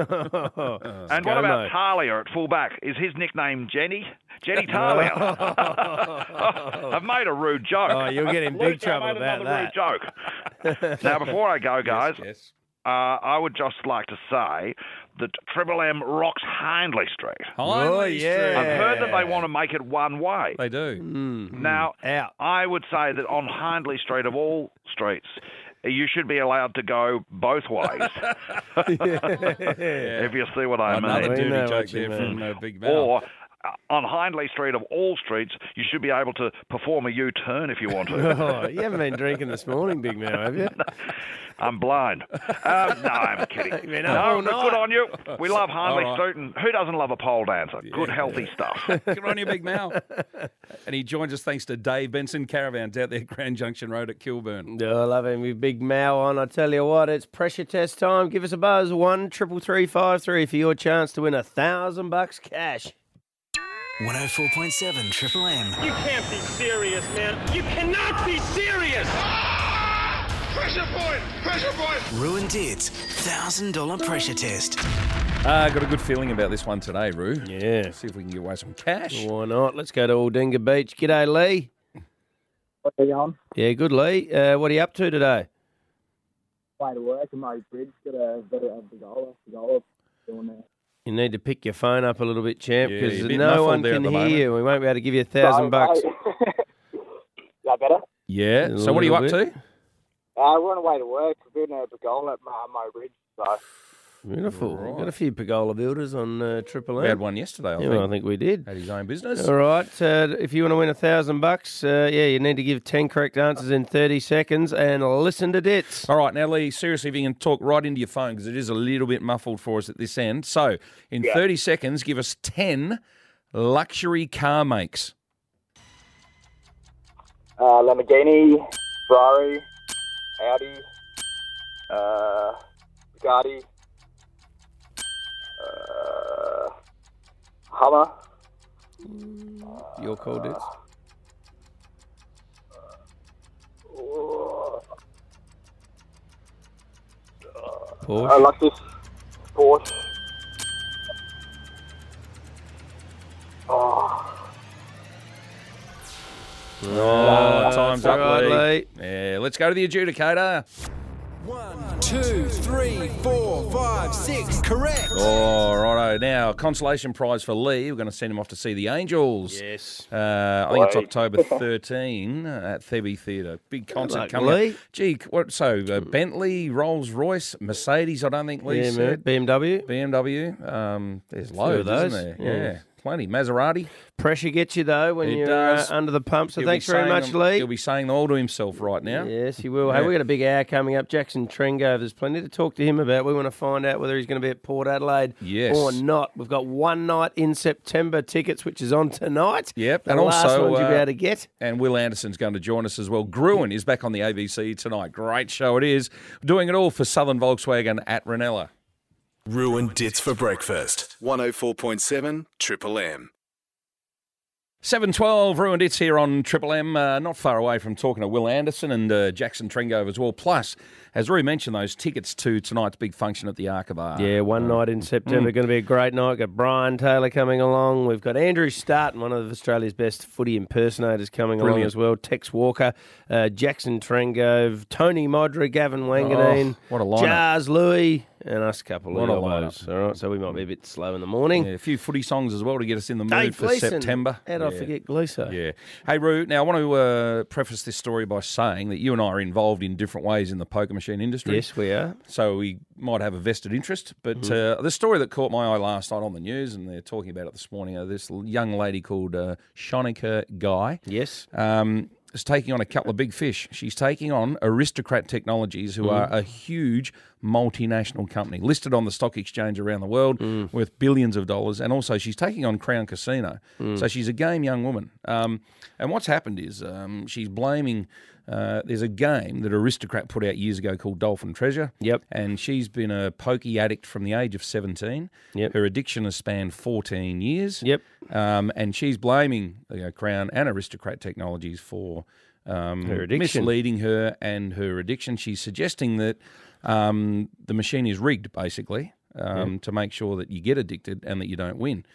S7: And what about Talia at fullback? Is his nickname Jenny? Jenny Talia. I've made a rude joke.
S6: Oh, you'll get in big
S7: Lucy, I
S6: trouble
S7: made
S6: about
S7: another
S6: that.
S7: rude joke. Now, before I go, guys,
S10: Yes.
S7: uh, I would just like to say that Triple M rocks Hindley Street.
S10: Hindley
S6: Oh, yeah.
S10: Street.
S7: I've heard that they want to make it one way.
S10: They do.
S6: Mm.
S7: Now,
S6: Out.
S7: I would say that on Hindley Street, of all streets, you should be allowed to go both ways. If you see what I
S10: Another
S7: mean.
S6: We
S10: dirty
S6: know
S10: joke
S6: what you
S10: there
S6: mean.
S10: from uh, Big Mal.
S7: Or uh, on Hindley Street of all streets, you should be able to perform a U-turn if you want to.
S6: Oh, you haven't been drinking this morning, Big Mal, have you?
S7: I'm blind. Um, no, I'm kidding.
S6: You've been up all
S7: No, but
S6: night.
S7: good on you. We love Hindley
S10: All right.
S7: Street, and who doesn't love a pole dancer? Good, healthy stuff.
S10: Good on you, Big Mal. And he joins us thanks to Dave Benson Caravans out there at Grand Junction Road at Kilburn.
S6: Oh, I love him with Big Mal on. I tell you what, it's pressure test time. Give us a buzz, one triple three five three for your chance to win a thousand bucks cash.
S11: one oh four point seven Triple M.
S23: You can't be serious, man. You cannot be serious. Pressure point! Pressure point!
S11: Ruined Dits one thousand dollars pressure test.
S10: Uh, got a good feeling about this one today, Roo.
S6: Yeah.
S10: See if we can get away some cash.
S6: Why not? Let's go to Aldinga Beach. G'day, Lee.
S24: What are you on?
S6: Yeah, good, Lee. Uh, what are you up to today?
S24: Way to work in my bridge. Got a bit of the goal. The goal doing that.
S6: You need to pick your phone up a little bit, champ,
S10: Yeah,
S6: because
S10: you're a bit
S6: no
S10: muffled
S6: one
S10: there at
S6: can
S10: the
S6: hear
S10: moment.
S6: you. We won't be able to give you a thousand bucks.
S24: Is that better?
S10: Yeah.
S6: A
S10: So what are you up
S6: little
S10: to?
S24: Uh, we're on the way to work. We're doing a goal at my, my bridge. So
S6: Beautiful.
S10: Right.
S6: We've got a few pergola builders on uh, Triple M.
S10: We had one yesterday, I
S6: yeah,
S10: think.
S6: well, I think we did.
S10: Had his own business.
S6: All right. Uh, if you want to win a thousand bucks, uh, yeah, you need to give ten correct answers in thirty seconds and listen to Dits.
S10: All right, now, Lee, seriously, if you can talk right into your phone because it is a little bit muffled for us at this end. So, in
S24: Yeah.
S10: thirty seconds, give us ten luxury car makes.
S24: Uh, Lamborghini, Ferrari, Audi, uh, Bugatti, uh, Hummer.
S6: Your call, Dits. Porsche.
S24: Uh, Lexus, Porsche. Oh.
S10: Oh, time's up,
S6: all right,
S10: Lee. Yeah, let's go to the adjudicator.
S1: Two, three, four, five, six. Correct.
S10: Oh, righto. Now, consolation prize for Lee. We're going to send him off to see the Angels.
S6: Yes.
S10: Uh, I think it's
S24: Great.
S10: October thirteenth at Thebe Theatre. Big concert
S6: luck,
S10: coming
S6: Lee.
S10: up. Gee, what? So, uh, Bentley, Rolls Royce, Mercedes, I don't think Lee
S6: Yeah,
S10: said.
S6: B M W.
S10: B M W. Um, there's
S6: Few
S10: loads,
S6: of those.
S10: isn't there?
S6: Yeah.
S10: Yeah. Plenty. Maserati.
S6: Pressure gets you, though, when
S10: It
S6: you're
S10: does.
S6: Uh, under the pump. So
S10: He'll be
S6: thanks very
S10: saying
S6: much,
S10: them-
S6: Lee.
S10: He'll be saying them all to himself right now.
S6: Yes, he will. Hey,
S10: Yeah.
S6: we've got a big hour coming up. Jackson Trengo, there's plenty to talk to him about. We want to find out whether he's going to be at Port Adelaide
S10: Yes.
S6: or not. We've got one night in September tickets, which is on tonight.
S10: Yep,
S6: The
S10: and
S6: last
S10: also
S6: ones you'll be
S10: uh,
S6: able to get.
S10: And Will Anderson's going to join us as well. Gruen is back on the A B C tonight. Great show it is. Doing it all for Southern Volkswagen at Ranella.
S1: Ruined Dits for breakfast. one oh four point seven Triple M.
S10: seven twelve, Ruined It's here on Triple M. Uh, not far away from talking to Will Anderson and uh, Jackson Trengove as well. Plus, as Rui mentioned, those tickets to tonight's big function at the Arca Bar.
S6: Yeah, one night in September.
S10: Mm.
S6: Going to be a great night. We've got Brian Taylor coming along. We've got Andrew Starton, one of Australia's best footy impersonators, coming along
S10: Brilliant.
S6: as well. Tex Walker, uh, Jackson Trengove, Tony Modra, Gavin Wanganeen,
S10: Oh, what a lineup.
S6: Jars Louis, and us a couple
S10: What
S6: of
S10: a
S6: elbows. All right, so we might be a bit slow in the morning.
S10: Yeah, a few footy songs as well to get us in the mood
S6: Dave
S10: for
S6: Gleeson.
S10: September.
S6: How'd I forget Gleeso?
S10: Yeah. Hey, Roo, now I want to uh, preface this story by saying that you and I are involved in different ways in the poker machine industry.
S6: Yes, we are.
S10: So we might have a vested interest. But
S6: Mhm.
S10: uh, the story that caught my eye last night on the news, and they're talking about it this morning, uh, this young lady called uh, Shonika Guy.
S6: Yes.
S10: Um, is taking on a couple of big fish. She's taking on Aristocrat Technologies, who
S6: Mm.
S10: are a huge multinational company listed on the stock exchange around the world,
S6: Mm.
S10: worth billions of dollars. And also, she's taking on Crown Casino.
S6: Mm.
S10: So she's a game young woman. Um, and what's happened is um, she's blaming. Uh, there's a game that Aristocrat put out years ago called Dolphin Treasure.
S6: Yep.
S10: And she's been a pokey addict from the age of seventeen.
S6: Yep.
S10: Her addiction has spanned fourteen years.
S6: Yep.
S10: Um, and she's blaming you know, Crown and Aristocrat Technologies for um,
S6: Her addiction.
S10: misleading her and her addiction. She's suggesting that um, the machine is rigged, basically, um,
S6: Yep.
S10: to make sure that you get addicted and that you don't win.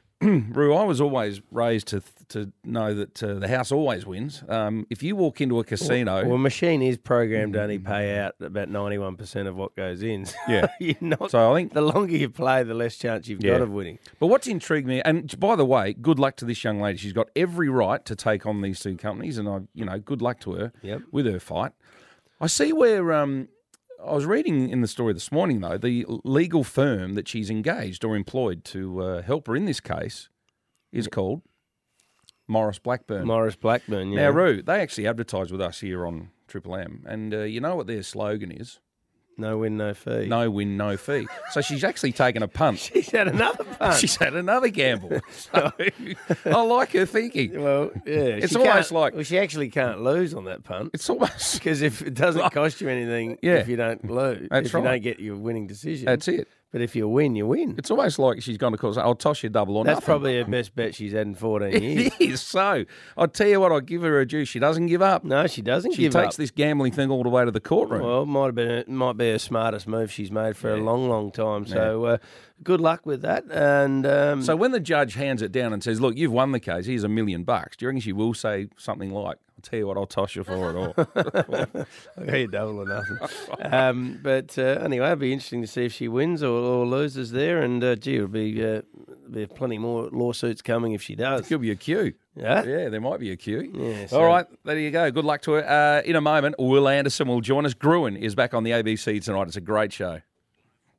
S10: Roo, I was always raised to to know that uh, the house always wins. Um, if you walk into a casino,
S6: Well, well, a machine is programmed to only pay out about ninety-one percent of what goes in. So
S10: Yeah.
S6: you're not,
S10: So I think
S6: the longer you play, the less chance you've got of winning.
S10: But what's intrigued me, and by the way, good luck to this young lady. She's got every right to take on these two companies, and I, you know, good luck to her
S6: Yep.
S10: with her fight. I see where um, I was reading in the story this morning, though, the legal firm that she's engaged or employed to uh, help her in this case is called Morris Blackburn.
S6: Morris Blackburn, yeah.
S10: Now, Roo, they actually advertise with us here on Triple M, and uh, you know what their slogan is?
S6: No win, no fee.
S10: No win, no fee. So she's actually taken a punt.
S6: She's had another punt.
S10: She's had another gamble. So, I like her thinking.
S6: Well, yeah.
S10: It's
S6: she
S10: almost
S6: can't-
S10: like
S6: Well, she actually can't lose on that punt.
S10: It's almost
S6: because if it doesn't cost you anything,
S10: Yeah.
S6: if you don't lose,
S10: That's
S6: if you
S10: right.
S6: don't get your winning decision,
S10: That's it.
S6: But if you win, you win.
S10: It's almost like she's gone to call. I'll toss you double or
S6: That's
S10: nothing.
S6: probably her best bet she's had in fourteen years.
S10: It is. So I'll tell you what, I'll give her a due. She doesn't give up.
S6: No, she doesn't
S10: She
S6: give
S10: takes
S6: up.
S10: this gambling thing all the way to the courtroom.
S6: Well, it might have been it might be her smartest move she's made for a long, long time. So uh, good luck with that. And um,
S10: So when the judge hands it down and says, "Look, you've won the case. Here's a million bucks," do you reckon she will say something like, "I'll tell you what, I'll toss you for it all"?
S6: I'll get you double or nothing. um, but uh, anyway, it'll be interesting to see if she wins or, or loses there. And uh, gee, it'll be uh, be plenty more lawsuits coming if she does.
S10: Could be a queue.
S6: Yeah,
S10: yeah, there might be a queue.
S6: Yeah,
S10: All
S6: so-
S10: right, there you go. Good luck to her. Uh, in a moment, Will Anderson will join us. Gruen is back on the A B C tonight. It's a great show.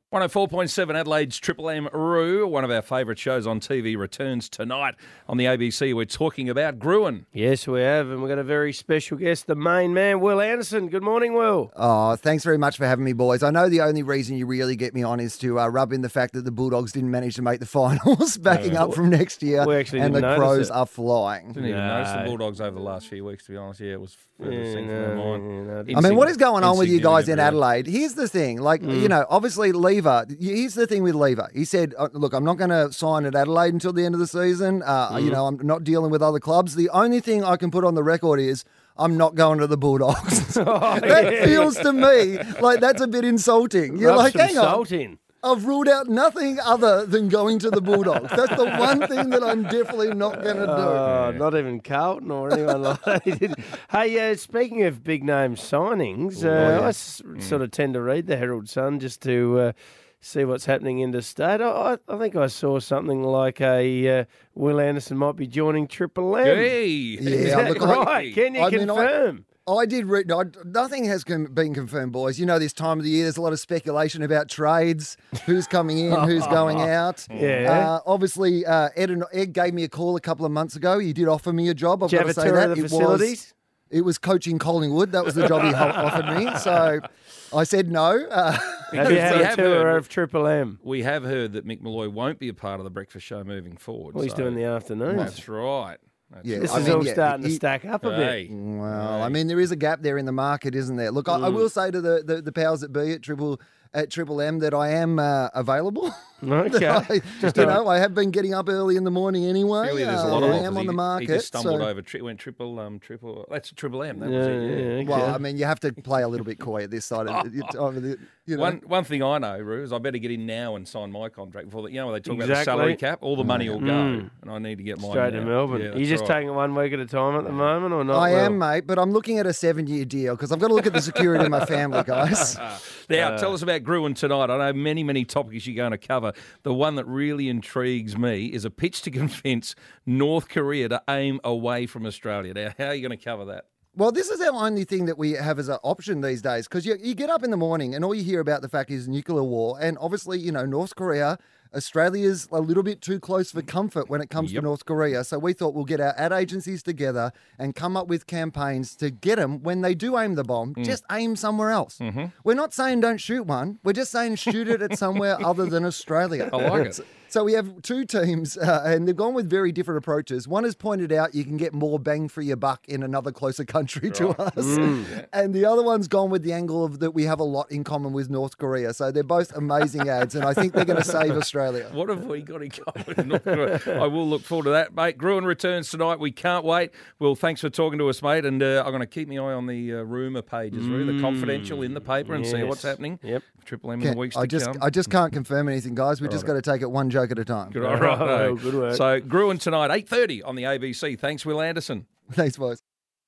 S10: one oh four point seven Adelaide's Triple M Roo, one of our favourite shows on T V, returns tonight on the A B C. We're talking about Gruen.
S6: Yes, we have, and we've got a very special guest, the main man, Will Anderson. Good morning, Will.
S4: Oh, thanks very much for having me, boys. I know the only reason you really get me on is to uh, rub in the fact that the Bulldogs didn't manage to make the finals, backing
S10: Yeah.
S4: up from next year,
S10: We actually
S4: and the
S10: didn't
S4: Crows
S10: notice it.
S4: are flying.
S10: Didn't even notice the
S6: No.
S10: Bulldogs over the last few weeks, to be honest. Yeah, it was further
S6: Yeah,
S10: sink
S6: no,
S10: from my mind.
S6: yeah, no.
S4: I mean, what is going on with you guys in
S10: Insignificant, really.
S4: Adelaide? Here's the thing. Like,
S6: Mm.
S4: you know, obviously Lever, here's the thing with Lever. He said, uh, look, I'm not going to sign at Adelaide until the end of the season. Uh,
S6: Mm.
S4: You know, I'm not dealing with other clubs. The only thing I can put on the record is I'm not going to the Bulldogs.
S6: Oh,
S4: that
S6: yeah.
S4: feels to me like that's a bit insulting. You're
S6: Rub
S4: like,
S6: some
S4: hang on.
S6: salt in.
S4: I've ruled out nothing other than going to the Bulldogs. That's the one thing that I'm definitely not going to do.
S6: Oh, not even Carlton or anyone like that. Hey, uh, speaking of big name signings, uh,
S4: Oh, yeah.
S6: I s- sort of tend to read the Herald Sun just to uh, see what's happening interstate. I, I, I think I saw something like a uh, Will Anderson might be joining Triple M.
S10: Hey.
S6: Is
S4: Yeah,
S6: that
S4: look, I-
S6: right? Can you
S4: I mean, I-
S6: confirm?
S4: I did read. I, nothing has com- been confirmed, boys. You know, this time of the year, there's a lot of speculation about trades, who's coming in, who's going out.
S6: Yeah.
S4: Uh, obviously, uh, Ed, and, Ed gave me a call a couple of months ago. He did offer me a job. I've
S6: Did you
S4: got
S6: have
S4: to
S6: a
S4: say
S6: tour
S4: that
S6: of the
S4: it
S6: facilities?
S4: was. It was coaching Collingwood. That was the job he ho- offered me. So I said no. Uh,
S6: Have you had
S10: we
S6: a
S10: have
S6: tour
S10: heard-
S6: of Triple M?
S10: We have heard that Mick Malloy won't be a part of the breakfast show moving forward.
S6: Well, he's
S10: so-
S6: doing the afternoons.
S10: That's right. That's
S4: Yeah,
S6: This
S4: I
S6: is
S4: mean,
S6: all
S4: yeah,
S6: starting to
S4: he-
S6: stack up a
S10: Hey.
S6: bit.
S4: Well, I mean, there is a gap there in the market, isn't there? Look, I, I
S6: Mm.
S4: will say to the, the, the powers that be at Triple at Triple M that I am uh, available.
S6: Okay.
S4: That I,
S6: Just
S4: you
S6: a-
S4: know, I have been getting up early in the morning anyway.
S10: Clearly, there's a
S4: Uh,
S10: lot of
S4: I
S10: offers.
S4: am on
S10: He-
S4: the market.
S10: He just stumbled
S4: so-
S10: over, tri- went triple, um, triple. That's Triple M. That
S6: Yeah,
S10: was it. Yeah.
S6: yeah,
S4: Well,
S6: okay.
S4: I mean, you have to play a little bit coy at this side of the, time of the you know.
S10: One one thing I know, Roo, is I better get in now and sign my contract before that. You know when they talk about the
S6: Exactly.
S10: salary cap, all the money will go,
S6: Mm.
S10: and I need to get mine
S6: Straight
S10: now.
S6: to Melbourne.
S10: Yeah,
S6: Are you
S10: that's
S6: just
S10: right.
S6: taking it one week at a time at the moment or not?
S4: I
S6: Will?
S4: am, mate, but I'm looking at a seven-year deal because I've got to look at the security of my family, guys.
S10: Now,
S6: Uh,
S10: tell us about Gruen tonight. I know many, many topics you're going to cover. The one that really intrigues me is a pitch to convince North Korea to aim away from Australia. Now, how are you going to cover that?
S4: Well, this is our only thing that we have as an option these days because you, you get up in the morning and all you hear about the fact is nuclear war. And obviously, you know, North Korea, Australia's a little bit too close for comfort when it comes
S10: Yep.
S4: to North Korea. So we thought we'll get our ad agencies together and come up with campaigns to get them when they do aim the bomb,
S10: Mm.
S4: just aim somewhere else.
S10: Mm-hmm.
S4: We're not saying don't shoot one. We're just saying shoot it at somewhere other than Australia.
S10: I like it.
S4: So we have two teams, uh, and they've gone with very different approaches. One has pointed out you can get more bang for your buck in another closer country to us.
S6: Mm.
S4: And the other one's gone with the angle of that we have a lot in common with North Korea. So they're both amazing ads, and I think they're going to save Australia.
S10: What have we got in common with North Korea? I will look forward to that, mate. Gruen returns tonight. We can't wait. Well, thanks for talking to us, mate. And uh, I'm going to keep my eye on the uh, rumour pages, Roo, the confidential in the paper, and see
S6: Yes.
S10: what's happening.
S6: Yep.
S10: Triple M in
S4: Can't-
S10: the weeks
S4: I
S10: to
S4: just,
S10: come.
S4: I just can't confirm anything, guys. We've just got to take it one joke at a time.
S10: Good, all right.
S6: Righto, good work.
S10: So, Gruen tonight, eight thirty on the A B C. Thanks, Will Anderson.
S4: Thanks, boys.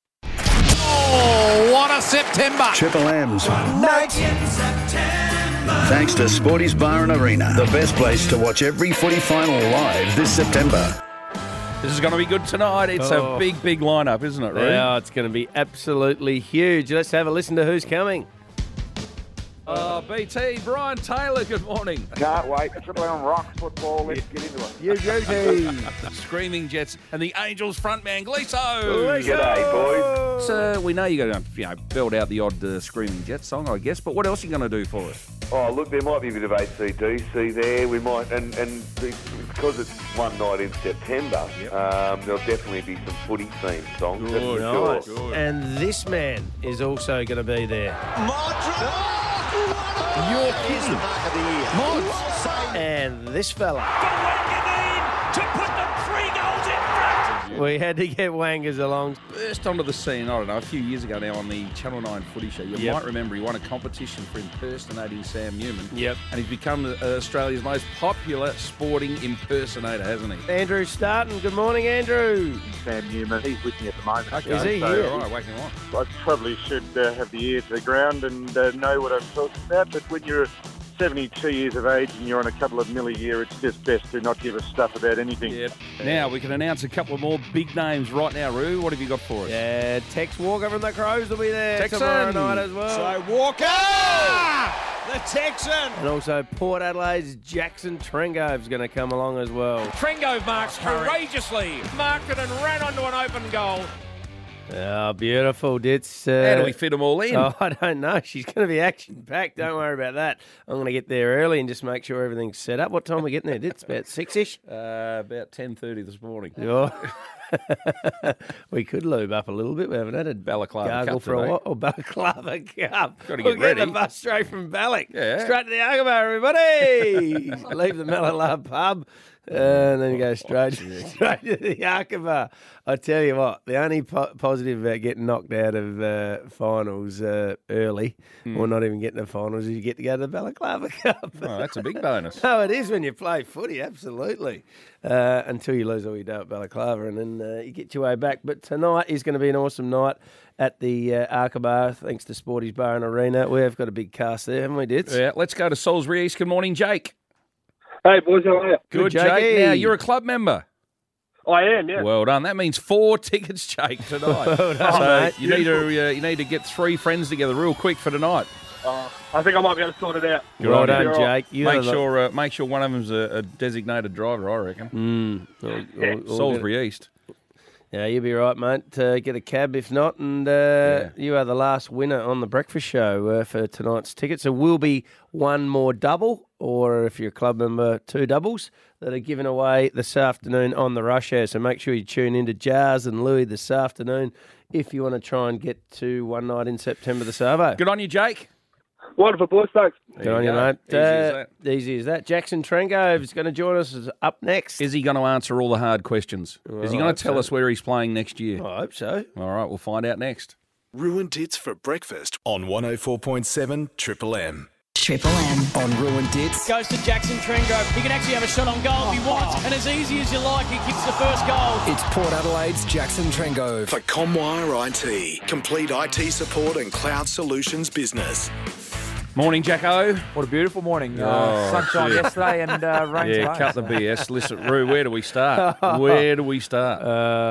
S5: Oh, what a September!
S2: Triple M's. Thanks to Sporty's Bar and Arena, the best place to watch every footy final live this September.
S10: This is going to be good tonight. It's
S6: Oh.
S10: a big, big lineup, isn't it, Roo?
S6: Yeah, it's going to be absolutely huge. Let's have a listen to who's coming.
S10: Uh, B T, Brian Taylor, good morning.
S8: Can't wait. Triple M rocks football. Let's get into it.
S6: You beauty.
S10: Screaming Jets and the Angels frontman, Gleeso.
S8: G'day, boys.
S10: So we know you're going to, you know, belt out the odd uh, Screaming Jets song, I guess. But what else are you going to do for us?
S8: Oh, look, there might be a bit of A C D C there. We might, and, and because it's one night in September, um, there'll definitely be some footy themed songs. that's for sure.
S6: Nice. And this man is also going to be there.
S5: You're kidding.
S6: And this fella.
S5: To put them three goals in front.
S6: We had to get Wangers along.
S10: Burst onto the scene, I don't know, a few years ago now on the Channel nine footy show. You
S6: Yep.
S10: might remember he won a competition for impersonating Sam Newman.
S6: Yep.
S10: And he's become uh, Australia's most popular sporting impersonator, hasn't he?
S6: Andrew Starton. Good morning, Andrew.
S9: Sam Newman, he's with me at the moment.
S10: Okay.
S6: Is he
S9: So,
S6: here?
S10: All right, whack him on.
S9: I probably should uh, have the ear to the ground and uh, know what I'm talking about, but when you're seventy-two years of age and you're on a couple of mil a year, it's just best to not give a stuff about anything.
S10: Yep. Now, we can announce a couple of more big names right now, Roo. What have you got for us?
S6: Yeah, Tex Walker from the Crows will be there
S10: Texan.
S6: tomorrow night as well.
S5: So Walker the Texan.
S6: And also Port Adelaide's Jackson Trengove's going to come along as well.
S5: Trengove marks courageously, marked it and ran onto an open goal.
S6: Oh, beautiful, Ditz. Uh,
S10: How do we fit them all in?
S6: Oh, I don't know. She's going to be action-packed. Don't worry about that. I'm going to get there early and just make sure everything's set up. What time are we getting there, Ditz? About six-ish?
S10: Uh, about ten thirty this morning.
S6: Oh. We could lube up a little bit. We haven't had a
S10: Balaclava
S6: gargle
S10: Cup
S6: for a
S10: today.
S6: while. Oh, Balaclava Cup.
S10: Got to
S6: we'll
S10: get ready.
S6: Get the bus straight from Balloch.
S10: Yeah.
S6: Straight to the Argama, everybody. Leave the Malala pub. And then you go straight, straight to the Argama. I tell you what, the only po- positive about getting knocked out of uh, finals uh, early,
S10: Mm.
S6: or not even getting to finals, is you get to go to the Balaclava Cup.
S10: Oh, that's a big bonus.
S6: No, it is when you play footy, absolutely. Uh, until you lose all you do at Balaclava, and then uh, you get your way back. But tonight is going to be an awesome night at the uh, Arca thanks to Sporty's Bar and Arena. We've got a big cast there, haven't we, Ditz?
S10: Yeah, let's go to Salisbury East. Good morning, Jake.
S24: Hey, boys, how are you?
S10: Good,
S6: Good,
S10: Jake.
S6: Jakey.
S10: Now, you're a club member.
S24: I am, yeah.
S10: Well done. That means four tickets, Jake, tonight.
S6: Well done,
S10: so
S6: mate.
S10: you need to uh, you need to get three friends together real quick for tonight.
S24: Uh, I think I might be able to sort it out.
S10: Good
S6: Well
S10: on
S6: done,
S10: you.
S6: Jake. You
S10: make
S6: know the-
S10: sure uh, make sure one of them's a, a designated driver. I reckon.
S6: Mm. All- all- all
S10: Salisbury East.
S6: Yeah, you'll be right, mate. Uh, get a cab if not, and uh,
S10: Yeah.
S6: you are the last winner on the breakfast show uh, for tonight's ticket. So will be one more double, or if you're a club member, two doubles that are given away this afternoon on the rush hour. So make sure you tune in to Jars and Louis this afternoon if you want to try and get to one night in September the Savo.
S10: Good on you, Jake.
S24: Wonderful, boys, thanks.
S6: Good on you,
S10: go.
S6: mate.
S10: Easy as
S6: Uh, easy as that. Jackson Trengove is going to join us as up next.
S10: Is he going to answer all the hard questions?
S6: Well,
S10: Is he
S6: I
S10: going
S6: hope
S10: to tell
S6: so.
S10: us where he's playing next year?
S6: I hope so.
S10: All right, we'll find out next.
S1: Ruined Hits for breakfast on one oh four point seven Triple M.
S12: Triple M.
S1: On Ruined Hits.
S5: Goes to Jackson Trengove. He can actually have a shot on goal if he wants. And as easy as you like, he kicks the first goal.
S1: It's Port Adelaide's Jackson Trengove for Comwire I T. Complete I T support and cloud solutions business.
S10: Morning, Jacko.
S13: What a beautiful morning.
S10: Oh,
S13: Uh, sunshine
S10: gee.
S13: yesterday and uh, rain
S10: Yeah,
S13: today.
S10: cut the B S. Listen, Roo, where do we start? Where do we start?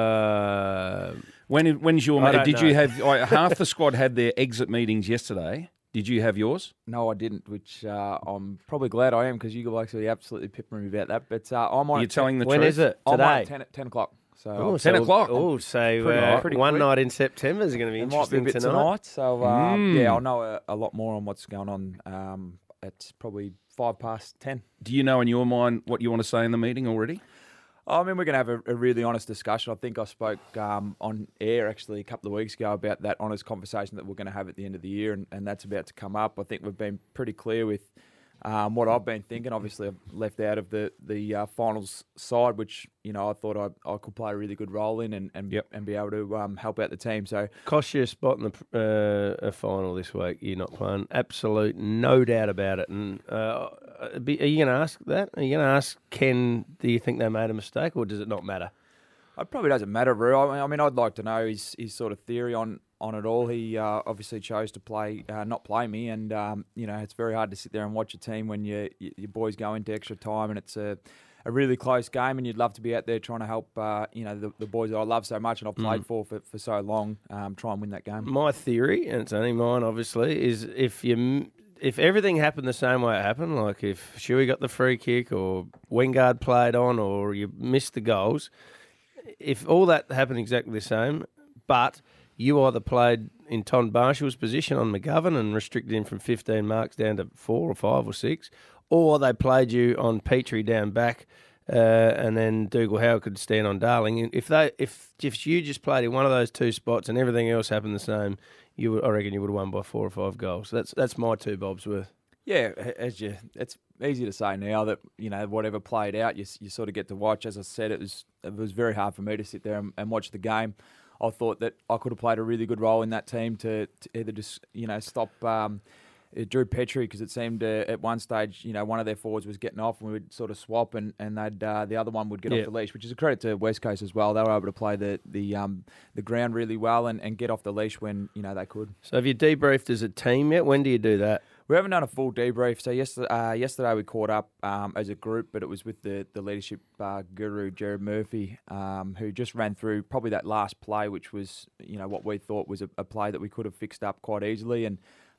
S6: Uh,
S10: when when's your?
S6: I
S10: ma-
S6: don't
S10: Did
S6: know.
S10: you have uh, half the squad had their exit meetings yesterday? Did you have yours?
S13: No, I didn't, which uh, I'm probably glad I am because you guys are absolutely pipping me about that. But uh, I'm on.
S10: You're
S13: at
S10: telling the
S6: when
S10: truth.
S6: is it?
S13: I'm on
S6: Today?
S13: at ten, at ten o'clock. So
S6: Oh,
S10: ten
S6: so-
S10: o'clock.
S6: Oh, so
S13: Pretty-
S6: uh,
S13: pretty
S6: one
S13: quick.
S6: night in September is going to be
S13: It might be a
S6: interesting
S13: bit
S6: tonight.
S13: tonight. So uh,
S10: Mm.
S13: yeah, I'll know a, a lot more on what's going on. Um, it's probably five past ten.
S10: Do you know in your mind what you want to say in the meeting already?
S13: I mean, we're going to have a, a really honest discussion. I think I spoke um, on air actually a couple of weeks ago about that honest conversation that we're going to have at the end of the year, and, and that's about to come up. I think we've been pretty clear with um, what I've been thinking. Obviously, I've left out of the the uh, finals side, which you know I thought I, I could play a really good role in and and,
S10: Yep.
S13: and be able to um, help out the team. So
S6: Cost you a spot in the uh, a final this week. You're not playing. Absolute no doubt about it. And uh, be, are you going to ask that? Are you going to ask Ken, do you think they made a mistake or does it not matter?
S13: it probably doesn't matter, Roo. I mean, I mean, I'd like to know his his sort of theory on. on it all. He uh, obviously chose to play, uh, not play me, and um, you know it's very hard to sit there and watch a team when you, you, your boys go into extra time and it's a, a really close game, and you'd love to be out there trying to help uh, you know the, the boys that I love so much and I've played
S6: Mm.
S13: for, for for so long, um, try and win that game.
S6: My theory, and it's only mine, obviously, is if you if everything happened the same way it happened, like if Shuey got the free kick or Wingard played on or you missed the goals, if all that happened exactly the same, but you either played in Ton Marshall's position on McGovern and restricted him from fifteen marks down to four or five or six, or they played you on Petrie down back, uh, and then Dougal Howard could stand on Darling. If they, if if you just played in one of those two spots and everything else happened the same, you would, I reckon you would have won by four or five goals. That's that's my two bobs worth.
S13: Yeah, as you, it's easy to say now that you know whatever played out, you you sort of get to watch. As I said, it was it was very hard for me to sit there and, and watch the game. I thought that I could have played a really good role in that team to, to either just you know stop um, Drew Petrie, because it seemed uh, at one stage you know one of their forwards was getting off and we would sort of swap and and they'd uh, the other one would get
S6: Yeah.
S13: off the leash, which is a credit to West Coast as well. They were able to play the the um, the ground really well and, and get off the leash when you know they could.
S6: So have you debriefed as a team yet? When do you do that?
S13: We haven't done a full debrief. So yesterday, uh, yesterday we caught up um, as a group, but it was with the, the leadership uh, guru, Jared Murphy, um, who just ran through probably that last play, which was, you know, what we thought was a, a play that we could have fixed up quite easily. And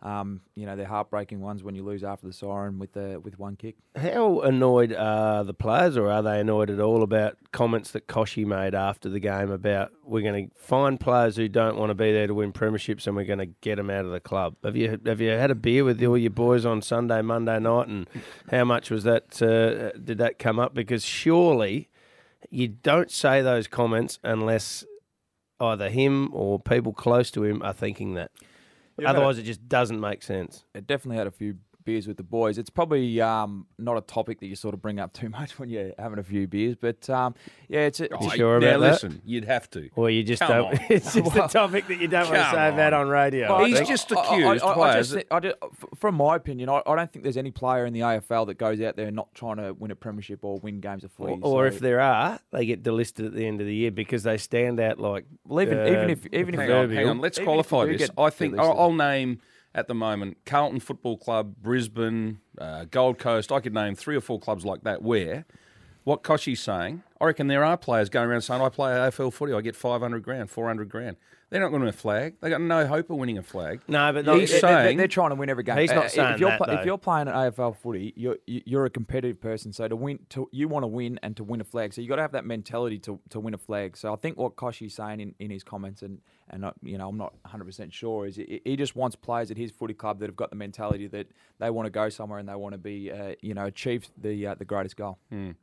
S13: Um, you know, they're heartbreaking ones when you lose after the siren with the with one kick.
S6: How annoyed are the players, or are they annoyed at all about comments that Koshy made after the game about we're going to find players who don't want to be there to win premierships and we're going to get them out of the club? Have you have you had a beer with all your boys on Sunday, Monday night, and how much was that? Uh, did that come up? Because surely you don't say those comments unless either him or people close to him are thinking that.
S13: Yeah,
S6: Otherwise,
S13: it,
S6: it just doesn't make sense.
S13: It definitely had a few beers with the boys. It's probably um, not a topic that you sort of bring up too much when you're having a few beers, but um, yeah, it's. A,
S6: You sure
S10: now
S6: about that?
S10: listen, you'd have to.
S6: Or you just
S10: Come
S6: don't.
S10: on.
S6: It's just a topic that you don't want to
S10: Come
S6: say about on radio.
S13: Well,
S6: I
S10: He's
S6: think.
S10: just
S13: I- I-
S10: accused
S13: I, I, I
S10: players.
S13: just think, I just, f- from my opinion, I, I don't think there's any player in the A F L that goes out there not trying to win a premiership or win games of footy.
S6: Or, or
S13: so-
S6: if there are, they get delisted at the end of the year because they stand out like.
S13: Well, even-
S6: uh,
S13: even if- even if-
S10: Hang on,
S6: proverbial.
S10: hang on. Let's
S13: Even if
S10: qualify
S13: you do
S10: this.
S13: get
S10: I think
S13: delisted.
S10: I'll, I'll name at the moment Carlton Football Club, Brisbane, uh, Gold Coast. I could name three or four clubs like that where what Koshy's saying, I reckon there are players going around saying, I play A F L footy, I get five hundred grand, four hundred grand. They're not going to win a flag. They got no hope of winning a flag.
S6: No, but
S10: he's
S13: They- they-
S10: saying
S13: they're trying to win every game.
S6: He's not
S13: Uh,
S6: saying
S13: if you're,
S6: that,
S13: pla-
S6: though.
S13: if you're playing at A F L footy, you're you- you're a competitive person. So to win, to, you want to win and to win a flag. So you got to have that mentality to, to win a flag. So I think what Koshy's saying in, in his comments, and and uh, you know I'm not one hundred percent sure, is he, he just wants players at his footy club that have got the mentality that they want to go somewhere and they want to be uh, you know achieve the uh, the greatest goal.
S10: Hmm.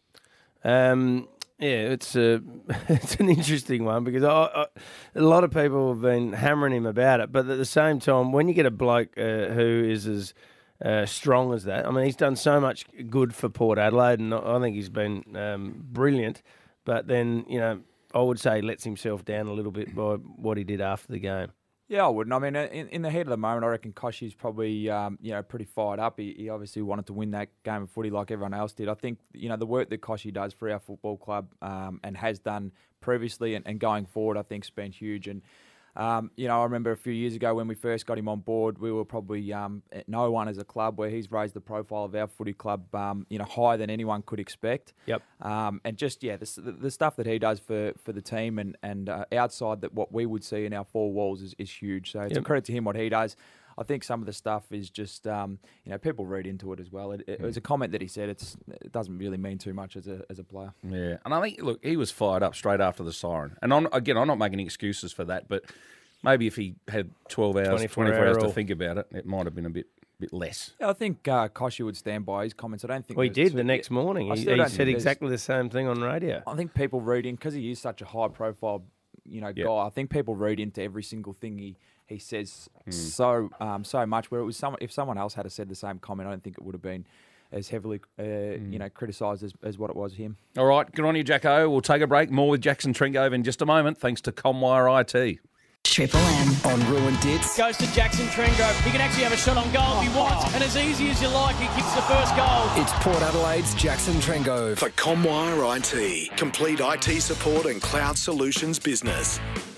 S6: Um, yeah, it's a it's an interesting one because I, I, a lot of people have been hammering him about it, but at the same time, when you get a bloke uh, who is as uh, strong as that, I mean, he's done so much good for Port Adelaide, and I think he's been um, brilliant. But then, you know, I would say he lets himself down a little bit by what he did after the game.
S13: Yeah, I wouldn't. I mean, in, in the heat of the moment, I reckon Koshy's probably, um, you know, pretty fired up. He, he obviously wanted to win that game of footy like everyone else did. I think, you know, the work that Koshy does for our football club um, and has done previously and, and going forward, I think, has been huge. And, um, you know, I remember a few years ago when we first got him on board, we were probably um, at no one as a club where he's raised the profile of our footy club, um, you know, higher than anyone could expect.
S6: Yep.
S13: Um, and just, yeah, the, the stuff that he does for, for the team and, and uh, outside that what we would see in our four walls is, is huge. So it's
S6: Yep.
S13: a credit to him what he does. I think some of the stuff is just, um, you know, people read into it as well. It, it was a comment that he said. It's it doesn't really mean too much as a as a player.
S10: Yeah, and I think, look, he was fired up straight after the siren. And I'm, again, I'm not making excuses for that, but maybe if he had twelve hours,
S6: twenty-four
S10: twenty-four hours to
S6: rule.
S10: think about it, it might have been a bit bit less.
S13: Yeah, I think uh, Koshy would stand by his comments. I don't think.
S6: Well, he
S13: there's
S6: did
S13: too-
S6: the next morning.
S13: I
S6: He,
S13: still
S6: he
S13: don't
S6: said
S13: think there's-
S6: exactly the same thing on radio.
S13: I think people read in because he is such a high profile, you know,
S6: Yeah.
S13: guy. I think people read into every single thing he, he says
S10: Hmm.
S13: so um, so much. Where it was someone, if someone else had said the same comment, I don't think it would have been as heavily, uh,
S10: Hmm.
S13: you know, criticised as, as what it was him.
S10: All right, good on you, Jacko. We'll take a break. More with Jackson Tringove in just a moment, thanks to Comwire I T.
S1: Triple M. On Ruin Dits.
S5: Goes to Jackson Trengove. He can actually have a shot on goal if he wants. And as easy as you like, he kicks the first goal.
S1: It's Port Adelaide's Jackson Trengove. For Comwire I T. Complete I T support and cloud solutions business.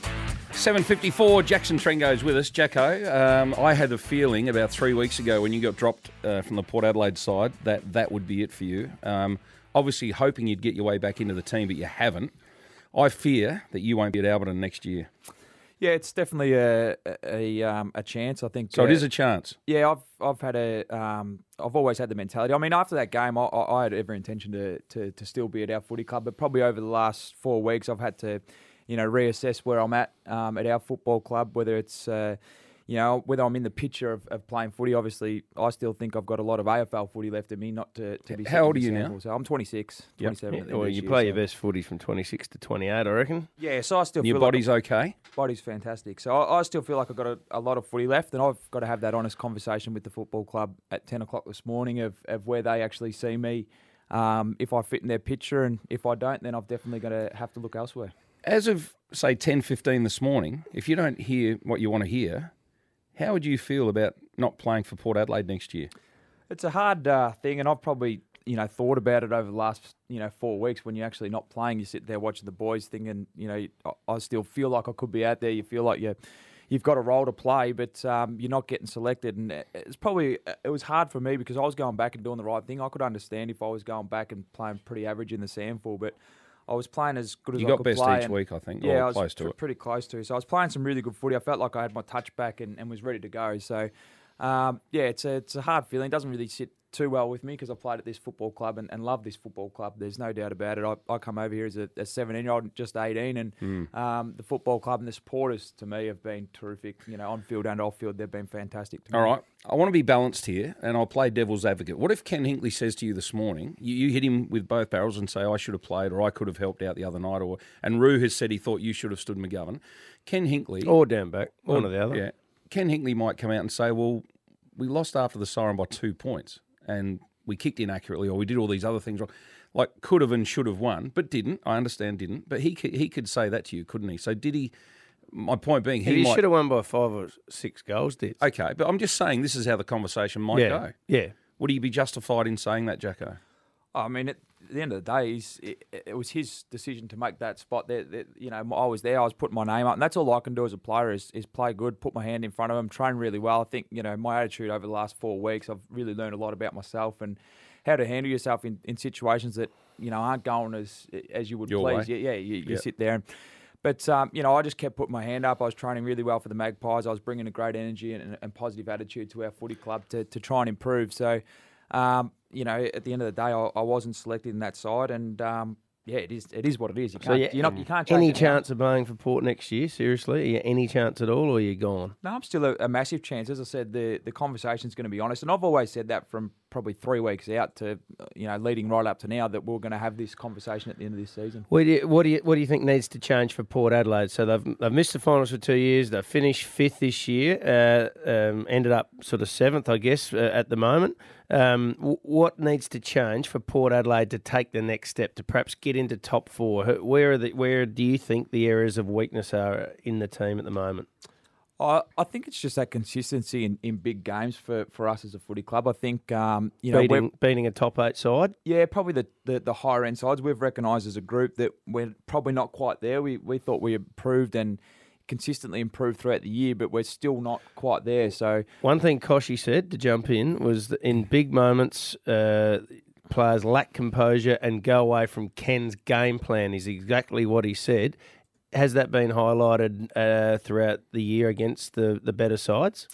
S10: seven fifty-four, Jackson Trengo's with us. Jacko, um, I had a feeling about three weeks ago when you got dropped uh, from the Port Adelaide side that that would be it for you. Um, obviously hoping you'd get your way back into the team, but you haven't. I fear that you won't be at Alberton next year.
S13: Yeah, it's definitely a a, um, a chance. I think.
S10: So it
S13: uh,
S10: is a chance.
S13: Yeah, I've I've had a um, I've always had the mentality. I mean, after that game, I, I I had every intention to, to to still be at our footy club, but probably over the last four weeks, I've had to, you know, reassess where I'm at um, at our football club. Whether it's uh, you know whether I'm in the picture of, of playing footy. Obviously, I still think I've got a lot of A F L footy left in me, not to, to be.
S10: How
S13: setting
S10: old
S13: the
S10: are you now?
S13: sample. So I'm twenty-six, twenty-seven.
S6: Yeah,
S13: at the end
S6: well,
S13: of this
S6: you
S13: year,
S6: play
S13: so-
S6: your best footy from twenty-six to twenty-eight, I reckon.
S13: Yeah, so I still
S10: Your
S13: feel like
S10: body's
S13: I'm-
S10: okay?
S13: Body's fantastic. So I, I still feel like I've got a, a lot of footy left, and I've got to have that honest conversation with the football club at ten o'clock this morning of, of where they actually see me, um, if I fit in their picture, and if I don't, then I've definitely got to have to look elsewhere.
S10: As of, say, ten fifteen this morning, if you don't hear what you want to hear, how would you feel about not playing for Port Adelaide next year?
S13: It's a hard uh, thing, and I've probably you know thought about it over the last you know four weeks. When you're actually not playing, you sit there watching the boys thing, and you know I, I still feel like I could be out there. You feel like you you've got a role to play, but um, you're not getting selected, and it's probably it was hard for me because I was going back and doing the right thing. I could understand if I was going back and playing pretty average in the SANFL, but I was playing as good as
S10: You
S13: I
S10: got
S13: could
S10: best
S13: play.
S10: each
S13: and-
S10: week, I think,
S13: Yeah,
S10: or
S13: I was
S10: close to
S13: pr-
S10: it.
S13: pretty close to. So I was playing some really good footy. I felt like I had my touch back and, and was ready to go. So, um, yeah, it's a, it's a hard feeling. It doesn't really sit too well with me because I played at this football club and, and love this football club. There's no doubt about it. I, I come over here as a, a seventeen-year-old, just eighteen, and
S10: Mm.
S13: um, the football club and the supporters to me have been terrific. You know, on field and off field, they've been fantastic to me.
S10: All right. I want to be balanced here, and I'll play devil's advocate. What if Ken Hinkley says to you this morning, you, you hit him with both barrels and say, I should have played or I could have helped out the other night, or and Roo has said he thought you should have stood McGovern. Ken Hinkley...
S6: Or down back, one or the other.
S10: Yeah. Ken Hinkley might come out and say, well, we lost after the siren by two points, and we kicked inaccurately, or we did all these other things wrong. Like, could have and should have won, but didn't. I understand didn't. But he could, he could say that to you, couldn't he? So did he... My point being, he,
S6: He
S10: might...
S6: should have won by five or six goals, did.
S10: Okay, but I'm just saying this is how the conversation might
S6: Yeah,
S10: go.
S6: yeah.
S10: Would he be justified in saying that, Jacko?
S13: I mean, at the end of the day, he's, it, it was his decision to make that spot. There, there, you know, I was there. I was putting my name up, and that's all I can do as a player is, is play good, put my hand in front of him, train really well. I think you know my attitude over the last four weeks. I've really learned a lot about myself and how to handle yourself in, in situations that you know aren't going as as you would
S10: Your
S13: please.
S10: way.
S13: Yeah, yeah, you, you
S10: Yep.
S13: sit there and. But, um, you know, I just kept putting my hand up. I was training really well for the Magpies. I was bringing a great energy and, and positive attitude to our footy club to, to try and improve. So, um, you know, at the end of the day, I, I wasn't selected in that side. And, um, yeah, it is it is what it is. You
S6: So
S13: can't,
S6: yeah,
S13: you're not, you can't change
S6: any
S13: it now.
S6: chance of playing for Port next year? Seriously, are you any chance at all, or are you gone?
S13: No, I'm still a, a massive chance. As I said, the, the conversation's going to be honest. And I've always said that from probably three weeks out to, uh, you know, leading right up to now that we're going to have this conversation at the end of this season.
S6: What do you what do you what do you think needs to change for Port Adelaide? So they've they've missed the finals for two years. They've finished fifth this year. Uh, um, ended up sort of seventh, I guess, uh, at the moment. Um, w- what needs to change for Port Adelaide to take the next step to perhaps get into top four? Wh- Where are the where do you think the areas of weakness are in the team at the moment?
S13: I, I think it's just that consistency in, in big games for, for us as a footy club. I think, um, you know,
S6: beating,
S13: we're,
S6: beating a top eight side.
S13: yeah, probably the, the, the higher end sides. We've recognised as a group that we're probably not quite there. We we thought we improved and consistently improved throughout the year, but we're still not quite there. So
S6: One thing Koshy said to jump in was that in big moments, uh, players lack composure and go away from Ken's game plan is exactly what he said. Has that been highlighted uh, throughout the year against the, the better sides?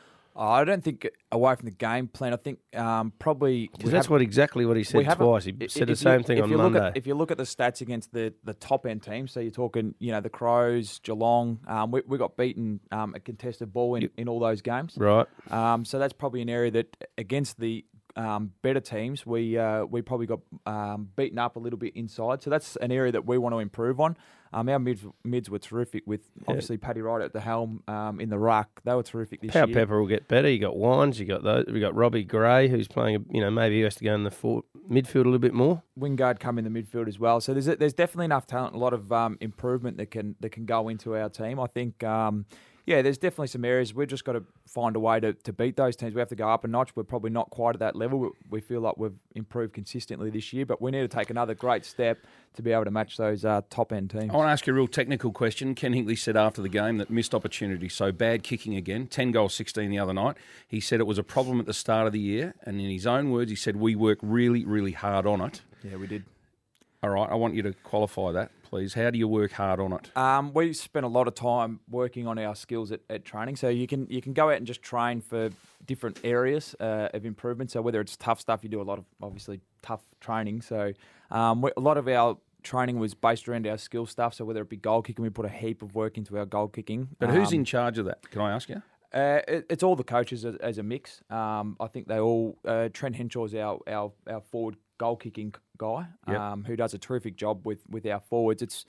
S13: I don't think away from the game plan. I think um, probably
S6: Because that's what exactly what he
S13: we
S6: said
S13: haven't-
S6: twice. He
S13: i-
S6: said the
S13: if
S6: same
S13: you-
S6: thing
S13: if
S6: on
S13: you look
S6: Monday.
S13: At, if you look at the stats against the, the top end teams, so you're talking, you know, the Crows, Geelong, um, we, we got beaten um, a contested ball in, in all those games.
S6: Right.
S13: Um, so that's probably an area that against the um, better teams, we uh, we probably got um, beaten up a little bit inside. So that's an area that we want to improve on. Um, our mids, mids were terrific with obviously Paddy Wright at the helm um, in the ruck. They were terrific this
S6: Power
S13: year.
S6: Pepper will get better. You got Wines, you got those. We got Robbie Gray, who's playing. You know, maybe he has to go in the for, midfield a little bit more.
S13: Wingard come in the midfield as well. So there's a, there's definitely enough talent, a lot of um, improvement that can that can go into our team. I think, um, yeah, there's definitely some areas we've just got to find a way to, to beat those teams. We have to go up a notch. We're probably not quite at that level. We, we feel like we've improved consistently this year, but we need to take another great step to be able to match those uh, top end teams.
S10: I want to ask you a real technical question. Ken Hinkley said after the game that missed opportunity, so bad kicking again, ten goals, sixteen the other night. He said it was a problem at the start of the year, and in his own words, he said, we worked really, really hard on it.
S13: Yeah, we did.
S10: All right, I want you to qualify that, please. How do you work hard on it?
S13: Um, we spent a lot of time working on our skills at, at training. So you can you can go out and just train for different areas uh, of improvement. So whether it's tough stuff, you do a lot of obviously tough training. So um, we, a lot of our training was based around our skill stuff. So whether it be goal kicking, we put a heap of work into our goal kicking.
S10: But who's
S13: Um,
S10: in charge of that? Can I ask you?
S13: Uh, it, it's all the coaches as, as a mix. Um, I think they all. Uh, Trent Henshaw's our our our forward goal kicking guy,
S10: Yep.
S13: um, who does a terrific job with with our forwards. It's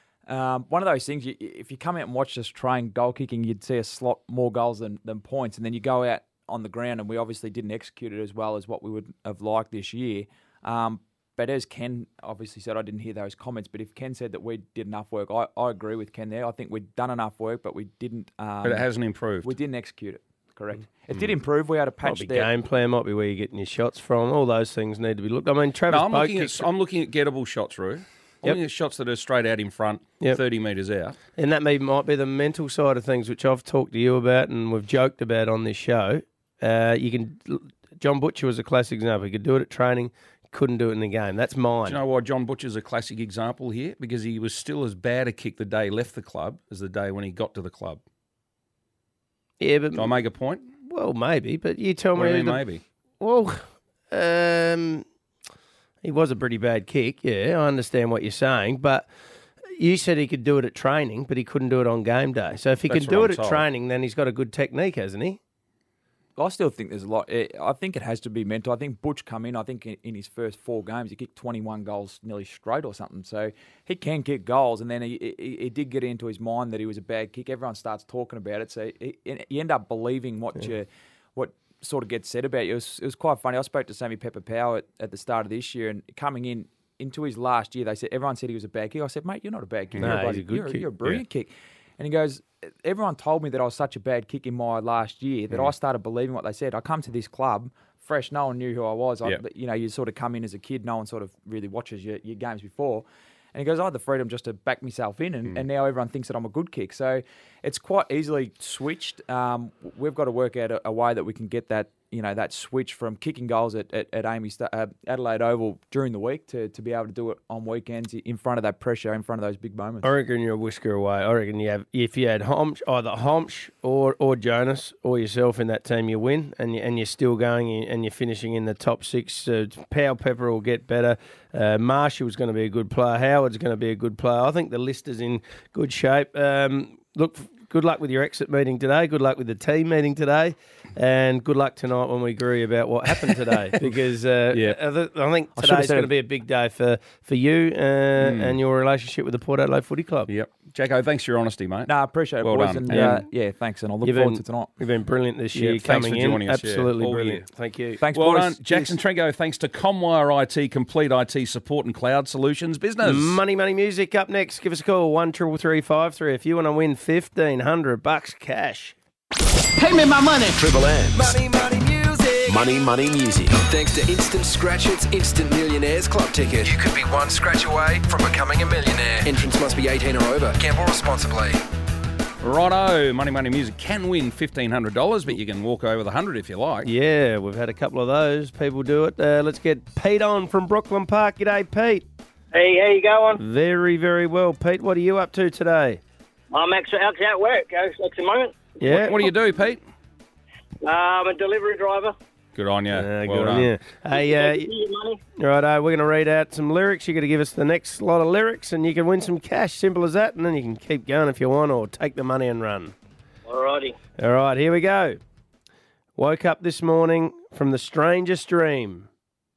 S13: um, one of those things. You, if you come out and watch us train goal kicking, you'd see us slot more goals than, than points, and then you go out on the ground, and we obviously didn't execute it as well as what we would have liked this year. Um, but as Ken obviously said, I didn't hear those comments, but if Ken said that we did enough work, I, I agree with Ken there. I think we'd done enough work, but we didn't. Um,
S10: But it hasn't improved.
S13: We didn't execute it. Correct. It did improve. We had a
S6: Might
S13: patch
S6: be
S13: there.
S6: game plan, might be where you're getting your shots from. All those things need to be looked. I mean, Travis
S10: No, I'm
S6: Boak
S10: looking,
S6: kicked-
S10: at, I'm looking at gettable shots, Roo. I'm
S6: Yep.
S10: looking at shots that are straight out in front,
S6: Yep.
S10: thirty metres out.
S6: And that may, might be the mental side of things, which I've talked to you about and we've joked about on this show. Uh, you can. John Butcher was a classic example. He could do it at training, couldn't do it in the game. That's mine.
S10: Do you know why John Butcher's a classic example here? Because he was still as bad a kick the day he left the club as the day when he got to the club.
S6: Yeah, but
S10: Do I make a point?
S6: Well, maybe, but you tell
S10: What
S6: me.
S10: do you mean,
S6: the-
S10: maybe?
S6: Well, um, he was a pretty bad kick. Yeah, I understand what you're saying, but you said he could do it at training, but he couldn't do it on game day. So if he
S13: That's
S6: can do
S13: what
S6: it
S13: I'm
S6: at
S13: told.
S6: training, then he's got a good technique, hasn't he?
S13: I still think there's a lot. eh, I think it has to be mental. I think Butch come in. I think in, in his first four games, he kicked twenty-one goals nearly straight or something. So he can kick goals, and then he, he, he did get into his mind that he was a bad kick. Everyone starts talking about it, so he, you end up believing what
S6: Yeah.
S13: you what sort of gets said about you. It was, it was quite funny. I spoke to Sammy Pepper Power at, at the start of this year, and coming in into his last year, they said everyone said he was a bad kick. I said, mate, you're not a bad kick.
S6: No,
S13: you're, a
S6: he's
S13: bloody-
S6: a good
S13: you're,
S6: kick.
S13: you're a brilliant kick. And he goes, everyone told me that I was such a bad kick in my last year that
S10: Mm.
S13: I started believing what they said. I come to this club fresh, no one knew who I was. I,
S10: Yep.
S13: You know, you sort of come in as a kid, no one sort of really watches your, your games before. And he goes, I had the freedom just to back myself in, and,
S10: Mm.
S13: and now everyone thinks that I'm a good kick. So it's quite easily switched. Um, we've got to work out a, a way that we can get that, you know, that switch from kicking goals at, at, at Amy Sta- uh, Adelaide Oval during the week to, to be able to do it on weekends in front of that pressure, in front of those big moments.
S6: I reckon you're a whisker away. I reckon you have if you had Homch, either Homch or or Jonas or yourself in that team, you win, and you, and you're still going and you're finishing in the top six. Uh, Powell Pepper will get better. Uh, Marshall's going to be a good player. Howard's going to be a good player. I think the list is in good shape. Um, look. Good luck with your exit meeting today. Good luck with the team meeting today. And good luck tonight when we agree about what happened today. Because uh,
S10: Yeah.
S6: I th- I think
S10: I should have
S6: today's
S10: said
S6: going to
S10: it.
S6: be a big day for, for you uh, and your relationship with the Port Adelaide Footy Club.
S10: Yep. Jacko, thanks for your honesty, mate.
S13: No, I appreciate it,
S10: Well
S13: boys.
S10: done.
S13: And,
S10: And
S13: uh, yeah, thanks. And I look
S6: You've
S13: forward
S6: been,
S13: to tonight.
S6: You've been brilliant this
S10: Yeah,
S6: year
S10: thanks
S6: coming
S10: for
S6: in.
S10: joining us, yeah,
S6: Absolutely
S10: all
S6: brilliant.
S10: year.
S6: Thank you.
S13: Thanks,
S10: Well
S13: boys.
S10: done, Jackson Trengo. Thanks to Comwire I T, complete I T support and cloud solutions business.
S6: Money, money, music up next. Give us a call one triple three five three if you want to win fifteen hundred bucks cash.
S1: Pay me my money. Triple M. Money, money, music. Money, money, music. Thanks to Instant Scratch It's Instant Millionaires Club ticket. You could be one scratch away from becoming a millionaire. Entrance must be eighteen or over. Gamble responsibly.
S10: Righto, Money Money Music can win fifteen hundred dollars, but you can walk over the one hundred if you like.
S6: Yeah, we've had a couple of those. People do it. Uh, let's get Pete on from Brooklyn Park. G'day, Pete.
S12: Hey, how you going?
S6: Very, very well. Pete, what are you up to today?
S12: I'm actually out at work uh, at the moment.
S6: Yeah.
S10: What, what do you do, Pete?
S12: Uh, I'm a delivery driver.
S10: Good on you.
S6: Uh,
S10: well
S6: good
S10: done.
S6: on you. Hey, uh,
S12: Give you money.
S6: righto, we're going to read out some lyrics. You're going to give us the next lot of lyrics, and you can win some cash. Simple as that. And then you can keep going if you want, or take the money and run.
S12: Alrighty.
S6: All right, here we go. Woke up this morning from the strangest dream.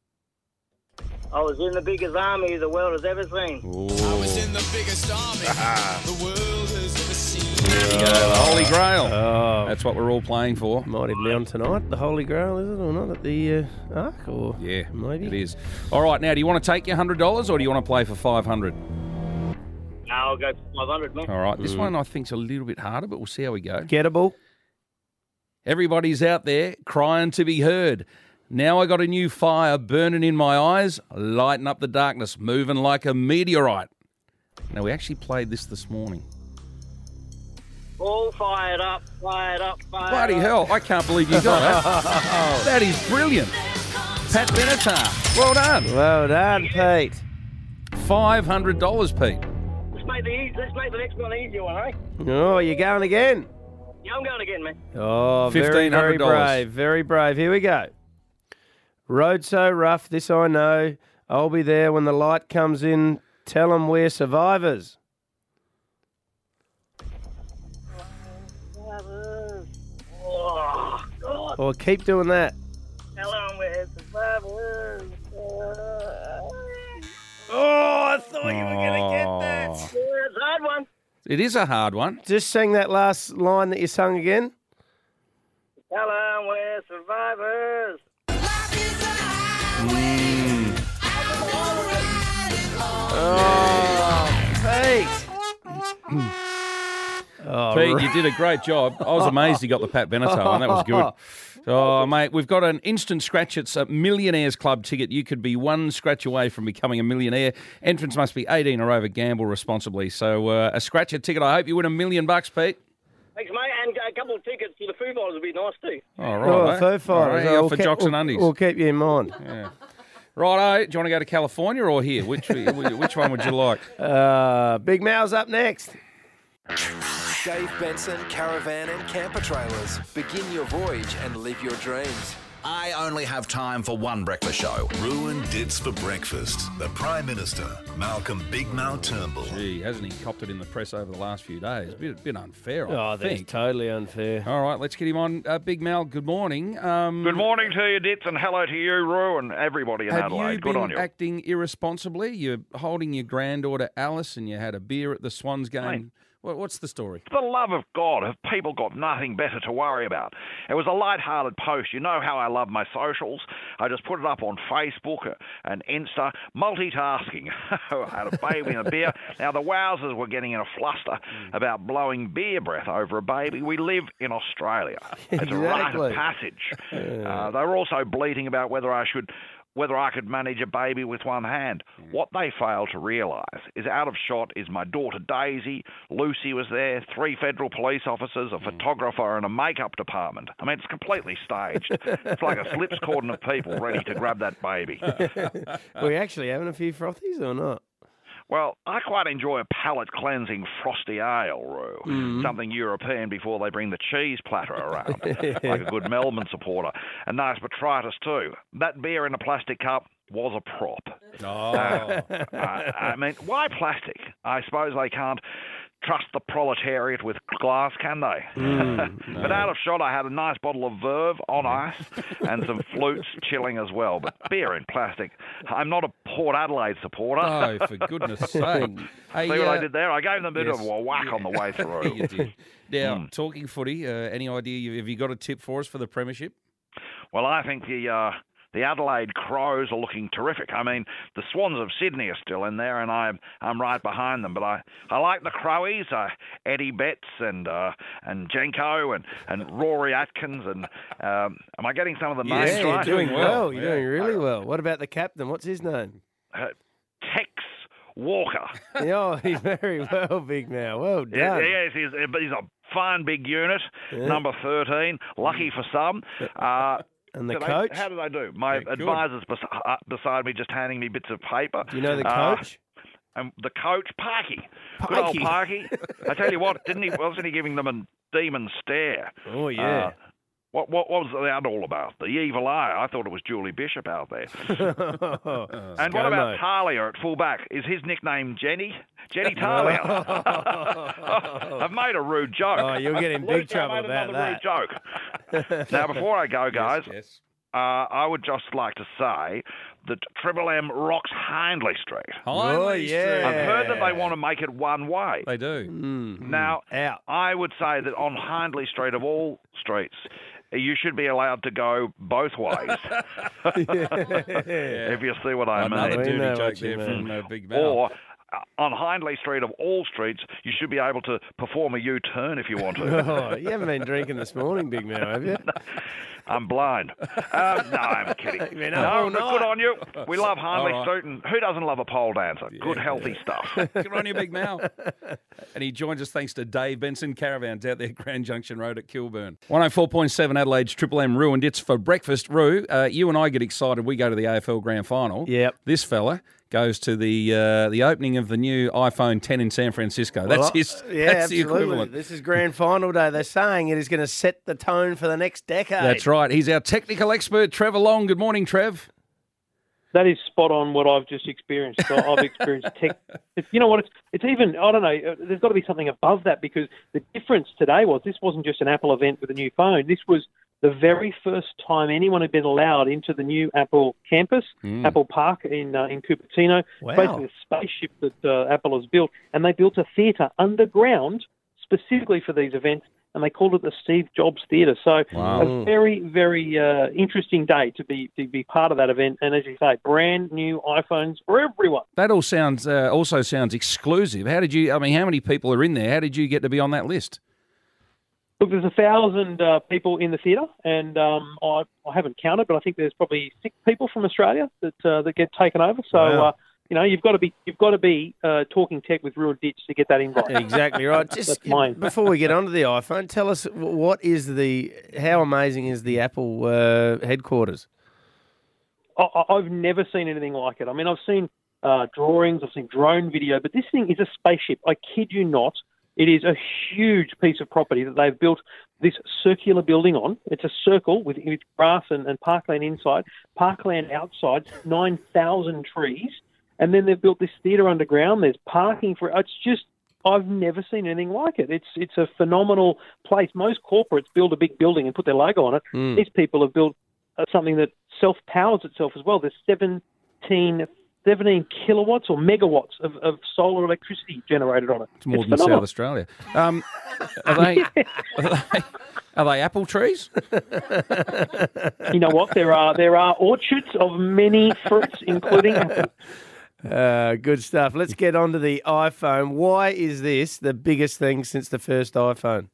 S12: I was in the biggest army the world has ever seen.
S10: I was
S12: in the biggest army
S10: the
S12: world has ever seen.
S10: There you go, the Holy Grail.
S6: Oh.
S10: That's what we're all playing for.
S6: Might even be on tonight, the Holy Grail, is it, or not, at the uh, Ark? Or
S10: Yeah,
S6: maybe.
S10: it is. All right, now, do you want to take your one hundred dollars or do you want to play for five hundred dollars?
S12: No, I'll go for five hundred, man.
S10: All right, this
S6: Mm.
S10: one I think's a little bit harder, but we'll see how we go.
S6: Gettable.
S10: Everybody's out there crying to be heard. Now I got a new fire burning in my eyes, lighting up the darkness, moving like a meteorite. Now, we actually played this this morning.
S12: All fired up, fired up, fired
S10: Bloody
S12: up.
S10: hell, I can't believe you got that. That is brilliant. Pat Benatar, well done.
S6: Well done, Pete.
S10: five hundred dollars, Pete.
S12: Let's make the easy, let's make the next one an easier one, eh?
S6: Oh, you're going again?
S12: Yeah, I'm going again, man.
S6: Oh, very, very
S10: fifteen hundred dollars.
S6: brave, very brave. Here we go. Road so rough, this I know. I'll be there when the light comes in. Tell 'em we're survivors.
S12: Oh, God.
S6: Oh, keep doing that.
S12: Tell 'em we're survivors.
S6: Oh, I thought you were going to get that.
S12: Yeah, it's a hard one.
S10: It is a hard one.
S6: Just sing that last line that you sung again.
S12: Tell 'em we're survivors.
S6: Oh, Pete. Oh,
S10: Pete,
S6: right.
S10: you did a great job. I was amazed you got the Pat Benatar one. That was good. Oh, mate, we've got an instant scratch. It's a Millionaires Club ticket. You could be one scratch away from becoming a millionaire. Entrance must be eighteen or over. Gamble responsibly. So uh, a scratcher ticket. I hope you win a million bucks, Pete.
S12: Thanks, mate. And a couple of tickets to the Foo Fighters would be nice too.
S10: All right.
S6: Oh,
S10: eh?
S6: Foo
S10: All right,
S6: Fighters.
S10: yeah,
S6: We'll
S10: for
S6: keep-
S10: jocks and
S6: we'll-
S10: undies.
S6: We'll keep you in mind.
S10: Yeah. Righto, do you want to go to California or here? Which which one would you like?
S6: Uh, Big Mal's up next.
S1: Dave Benson Caravan and Camper Trailers. Begin your voyage and live your dreams.
S3: I only have time for one breakfast show. Ruin Dits for breakfast. The Prime Minister, Malcolm Big Mal Turnbull.
S10: Gee, hasn't he copped it in the press over the last few days? A bit, bit unfair, I
S6: Oh, that's
S10: think.
S6: totally unfair.
S10: All right, let's get him on. Uh, Big Mal, good morning. Um,
S7: Good morning to you, Dits, and hello to you, Roo, and everybody in
S10: Have
S7: Adelaide.
S10: you
S7: Good
S10: been
S7: on you.
S10: acting irresponsibly? You're holding your granddaughter Alice and you had a beer at the Swans game.
S7: Mate.
S10: What, what's the story?
S7: For the love of God, have people got nothing better to worry about? It was a light-hearted post. You know how I love my socials. I just put it up on Facebook and Insta. Multitasking. I had a baby and a beer. Now, the wowsers were getting in a fluster about blowing beer breath over a baby. We live in Australia. It's a rite
S6: Exactly.
S7: of passage. Uh, they were also bleating about whether I should... whether I could manage a baby with one hand. What they fail to realise is out of shot is my daughter Daisy, Lucy was there, three federal police officers, a photographer and a makeup department. I mean, it's completely staged. It's like a slips cordon of people ready to grab that baby.
S6: Were you actually having a few frothies or not?
S7: Well, I quite enjoy a palate-cleansing frosty ale, Roo.
S6: Mm.
S7: Something European before they bring the cheese platter around, like a good Melbourne supporter. And nice botrytis too. That beer in a plastic cup was a prop.
S10: Oh.
S7: Uh, I, I mean, why plastic? I suppose they can't trust the proletariat with glass, can they?
S10: Mm,
S7: But out of shot, I had a nice bottle of Verve on ice and some flutes chilling as well. But beer in plastic. I'm not a Port Adelaide supporter.
S10: Oh, for goodness sake. Hey,
S7: See what I
S10: uh,
S7: did there? I gave them a bit
S10: yes.
S7: of a whack on the way through.
S10: You did. Now,
S7: Mm.
S10: talking footy, uh, any idea, have you got a tip for us for the premiership?
S7: Well, I think the uh, the Adelaide Crows are looking terrific. I mean, the Swans of Sydney are still in there, and I'm I'm right behind them. But I, I like the Crowies, uh, Eddie Betts and uh, and Jenko and, and Rory Atkins. And um, am I getting some of the names
S6: Yeah, you're
S7: right?
S6: doing well. You're
S10: Yeah.
S6: doing really well. What about the captain? What's his name?
S7: Uh, Tex Walker.
S6: Oh, he's very well, Big Mal. Well done.
S7: Yes, he's, he's a fine big unit,
S6: Yeah.
S7: number thirteen. Lucky for some. Uh,
S6: And the
S7: did they-
S6: coach?
S7: how did I do? My
S10: Yeah, good.
S7: advisor's bes- uh, beside me, just handing me bits of paper.
S6: Do you know the
S7: Uh,
S6: coach?
S7: and the coach, Parky. Good old
S6: Parky.
S7: Parky. I tell you what, didn't he? Wasn't he giving them a demon stare?
S6: Oh, yeah.
S7: Uh, what, what what was that all about? The evil eye. I thought it was Julie Bishop out there. And what about Talia at fullback? Is his nickname Jenny? Jenny Talia. I've made a rude joke.
S6: Oh, you'll get in big
S7: Lucy, I
S6: trouble
S7: made
S6: about
S7: another
S6: that.
S7: rude joke. Now, before I go, guys,
S10: Yes.
S7: uh, I would just like to say that Triple M rocks Hindley Street.
S6: Oh, yeah.
S7: I've heard that they want to make it one way.
S10: They do.
S6: Mm.
S7: Now,
S6: Out.
S7: I would say that on Hindley Street, of all streets, you should be allowed to go both ways. If you see what I
S10: Another
S7: mean.
S6: We know
S10: dirty joke
S6: what you
S10: there
S6: mean.
S10: from uh, Big Mal.
S7: Or uh, on Hindley Street of all streets, you should be able to perform a U-turn if you want to.
S6: Oh, you haven't been drinking this morning, Big Mal, have you?
S7: I'm blind. Um, no, I'm kidding.
S6: You've been up
S7: No,
S6: all
S7: but
S6: night.
S7: good on you. We love Hindley
S10: All right.
S7: Street, and who doesn't love a pole dancer? Good, healthy stuff.
S10: Good on you, Big Mal. And he joins us thanks to Dave Benson Caravans out there, Grand Junction Road at Kilburn. one oh four point seven Adelaide's Triple M Ruined It's for breakfast. Roo, uh, you and I get excited. We go to the A F L Grand Final.
S6: Yep.
S10: This fella goes to the uh, the opening of the new iPhone ten in San Francisco. That's
S6: Well,
S10: his.
S6: Yeah,
S10: that's the
S6: absolutely.
S10: equivalent.
S6: This is grand final day. They're saying it is going to set the tone for the next decade.
S10: That's right. He's our technical expert, Trevor Long. Good morning, Trev.
S14: That is spot on what I've just experienced. So I've experienced tech. It's, you know what? It's, it's even, I don't know, uh, there's got to be something above that, because the difference today was this wasn't just an Apple event with a new phone. This was the very first time anyone had been allowed into the new Apple campus,
S10: Mm.
S14: Apple Park in uh, in Cupertino.
S6: Wow.
S14: Basically a spaceship that uh, Apple has built. And they built a theatre underground specifically for these events, and they called it the Steve Jobs Theatre. So
S10: Wow.
S14: a very, very uh, interesting day to be to be part of that event. And as you say, brand new iPhones for everyone.
S10: That all sounds uh, also sounds exclusive. How did you? I mean, how many people are in there? How did you get to be on that list?
S14: Look, there's a thousand uh, people in the theatre, and um, I, I haven't counted, but I think there's probably six people from Australia that uh, that get taken over. So,
S6: Wow.
S14: uh, you know, you've got to be you've got to be uh, talking tech with Ruined Ditch to get that invite.
S6: Exactly right. Just
S14: That's mine.
S6: before we get onto the iPhone, tell us wh- what is the how amazing is the Apple uh, headquarters?
S14: I, I've never seen anything like it. I mean, I've seen uh, drawings, I've seen drone video, but this thing is a spaceship. I kid you not. It is a huge piece of property that they've built this circular building on. It's a circle with, with grass and, and parkland inside, parkland outside, nine thousand trees, and then they've built this theatre underground. There's parking for it. It's just, I've never seen anything like it. It's it's a phenomenal place. Most corporates build a big building and put their logo on it.
S6: Mm.
S14: These people have built uh, something that self-powers itself as well. There's seventeen, seventeen kilowatts or megawatts of, of solar electricity generated on it.
S10: It's more
S14: It's
S10: than
S14: phenomenal.
S10: South Australia. Um, are, they, are they are they apple trees?
S14: You know what? There are there are orchards of many fruits, including apples.
S6: Uh, good stuff. Let's get on to the iPhone. Why is this the biggest thing since the first iPhone?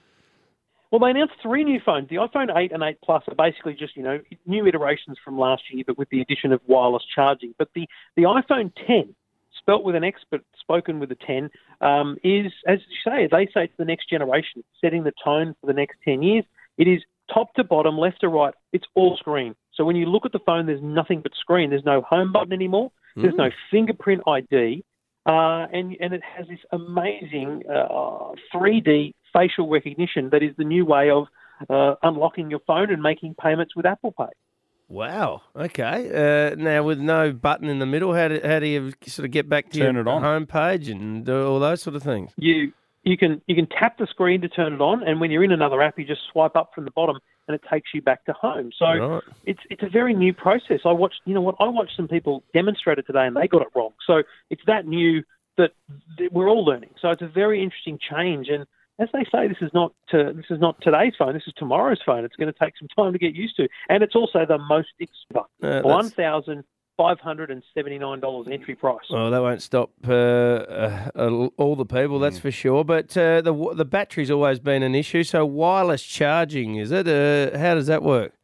S14: Well, they announced three new phones. The iPhone eight and eight Plus are basically just, you know, new iterations from last year, but with the addition of wireless charging. But the, the iPhone ten, spelt with an X but spoken with a ten, um, is, as you say, they say it's the next generation, setting the tone for the next ten years. It is top to bottom, left to right. It's all screen. So when you look at the phone, there's nothing but screen. There's no home button anymore. There's
S6: Mm.
S14: no fingerprint I D. Uh, and, and it has this amazing uh, three D facial recognition that is the new way of uh, unlocking your phone and making payments with Apple Pay.
S6: Wow. Okay. Uh, now, with no button in the middle, how do, how do you sort of get back to
S10: Turn
S6: your
S10: it on.
S6: home page and do all those sort of things?
S14: You you can you can tap the screen to turn it on, and when you're in another app, you just swipe up from the bottom, and it takes you back to home. So
S6: Right.
S14: it's it's a very new process. I watched, you know what, I watched some people demonstrate it today, and they got it wrong. So it's that new that, that we're all learning. So it's a very interesting change, and as they say, this is not to, this is not today's phone. This is tomorrow's phone. It's going to take some time to get used to, and it's also the most expensive,
S6: Uh,
S14: one
S6: that's-
S14: thousand five hundred and seventy nine dollars entry price.
S6: Well, that won't stop uh, uh, uh, all the people, that's for sure. But uh, the the battery's always been an issue. So wireless charging, is it? Uh, how does that work?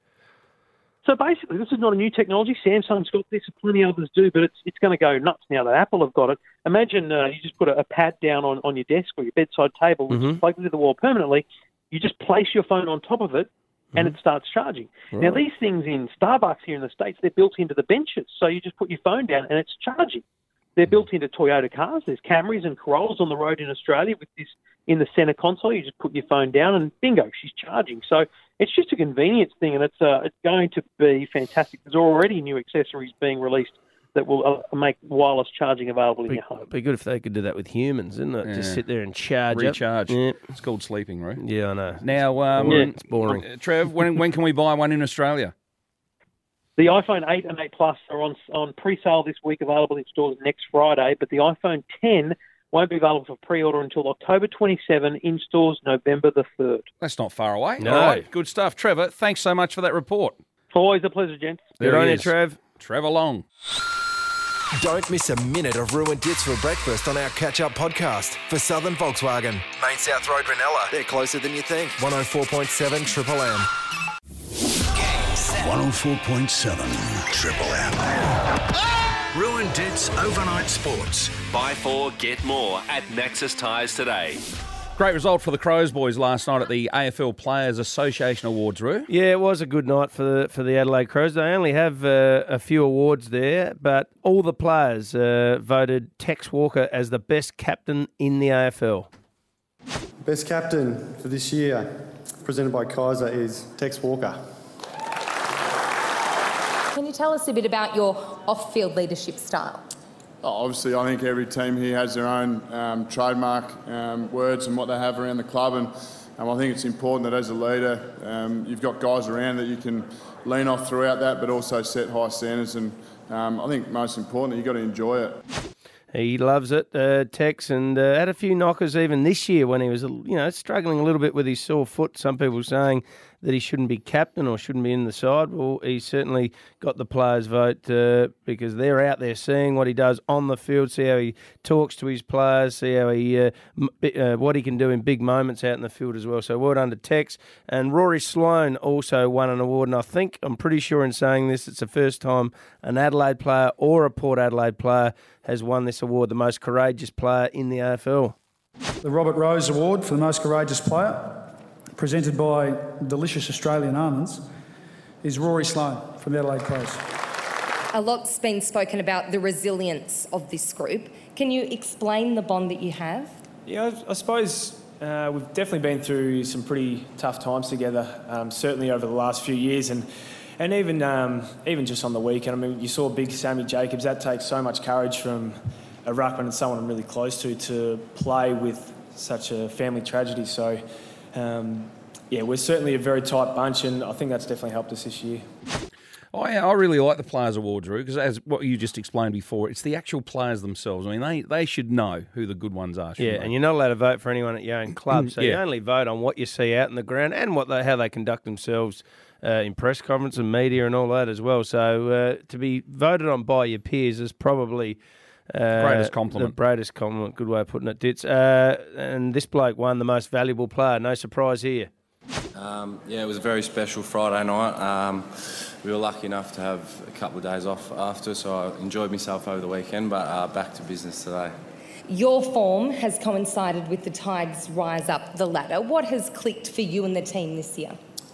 S14: So basically, this is not a new technology. Samsung's got this, plenty others do, but it's it's going to go nuts now that Apple have got it. Imagine uh, you just put a, a pad down on, on your desk or your bedside table, which
S6: Mhm.
S14: is plugged into the wall permanently. You just place your phone on top of it, and it starts charging. Now,
S6: Right.
S14: these things in Starbucks here in the States, they're built into the benches. So you just put your phone down, and it's charging. They're built into Toyota cars. There's Camrys and Corollas on the road in Australia with this in the centre console. You just put your phone down, and bingo, she's charging. So it's just a convenience thing, and it's uh, it's going to be fantastic. There's already new accessories being released that will uh, make wireless charging available in
S6: Be,
S14: your home.
S6: be good if they could do that with humans, isn't it? Just
S10: Yeah.
S6: sit there and charge up.
S10: Recharge.
S6: Yeah.
S10: It's called sleeping, right?
S6: Yeah, I know.
S10: Now, um,
S6: Yeah, it's boring.
S10: uh, Trev, when when can we buy one in Australia?
S14: The iPhone eight and eight Plus are on on pre-sale this week, available in stores next Friday, but the iPhone ten won't be available for pre-order until October twenty-seventh, in stores November the third.
S10: That's not far away.
S6: No.
S10: All right, good stuff. Trevor, thanks so much for that report.
S14: Always a pleasure, gents.
S6: Good
S10: There
S6: on
S10: he
S6: you,
S10: is.
S6: Trev.
S10: Trevor Long.
S1: Don't miss a minute of Ruined Dits for breakfast on our catch-up podcast for Southern Volkswagen. Main South Road, Ranella. They're closer than you think. one oh four point seven Triple M.
S2: one oh four point seven Triple M.
S3: Ruined Dits Overnight Sports.
S15: Buy four, get more at Nexus Tyres today.
S10: Great result for the Crows boys last night at the A F L Players Association Awards, Roo.
S6: Yeah, it was a good night for the for the Adelaide Crows. They only have uh, a few awards there, but all the players uh, voted Tex Walker as the best captain in the A F L.
S16: Best captain for this year, presented by Kaiser, is Tex Walker.
S17: Can you tell us a bit about your off-field leadership style?
S18: Oh, obviously, I think every team here has their own um, trademark um, words and what they have around the club, and um, I think it's important that as a leader, um, you've got guys around that you can lean off throughout that, but also set high standards. And um, I think most importantly, you've got to enjoy it.
S6: He loves it, uh, Tex, and uh, had a few knockers even this year when he was, you know, struggling a little bit with his sore foot. Some people saying that he shouldn't be captain or shouldn't be in the side. Well, he certainly got the players' vote uh, because they're out there seeing what he does on the field, see how he talks to his players, see how he uh, m- uh, what he can do in big moments out in the field as well. So well done to Tex. And Rory Sloane also won an award, and I think, I'm pretty sure in saying this, it's the first time an Adelaide player or a Port Adelaide player has won this award, the most courageous player in the A F L.
S25: The Robert Rose Award for the most courageous player, presented by Delicious Australian Almonds, is Rory Sloane from the Adelaide Crows.
S17: A lot's been spoken about the resilience of this group. Can you explain the bond that you have?
S19: Yeah, I, I suppose uh, we've definitely been through some pretty tough times together, um, certainly over the last few years, and and even um, even just on the weekend. I mean, you saw big Sammy Jacobs. That takes so much courage from a ruckman and someone I'm really close to to play with such a family tragedy. So, um, yeah, we're certainly a very tight bunch, and I think that's definitely helped us this year.
S10: I, I really like the Players Award, Drew, because as what you just explained before, it's the actual players themselves. I mean, they, they should know who the good ones are.
S6: Yeah,
S10: they?
S6: and you're not allowed to vote for anyone at your own club, so
S10: Yeah.
S6: you only vote on what you see out in the ground and what they, how they conduct themselves uh, in press conference and media and all that as well. So uh, to be voted on by your peers is probably uh,
S10: Greatest compliment.
S6: The greatest compliment. Good way of putting it, Ditz. Uh, and this bloke won the most valuable player. No surprise here.
S20: Um, yeah, it was a very special Friday night. Um, we were lucky enough to have a couple of days off after, so I enjoyed myself over the weekend, but uh, back to business today.
S17: Your form has coincided with the Tides' rise up the ladder. What has clicked for you and the team this year?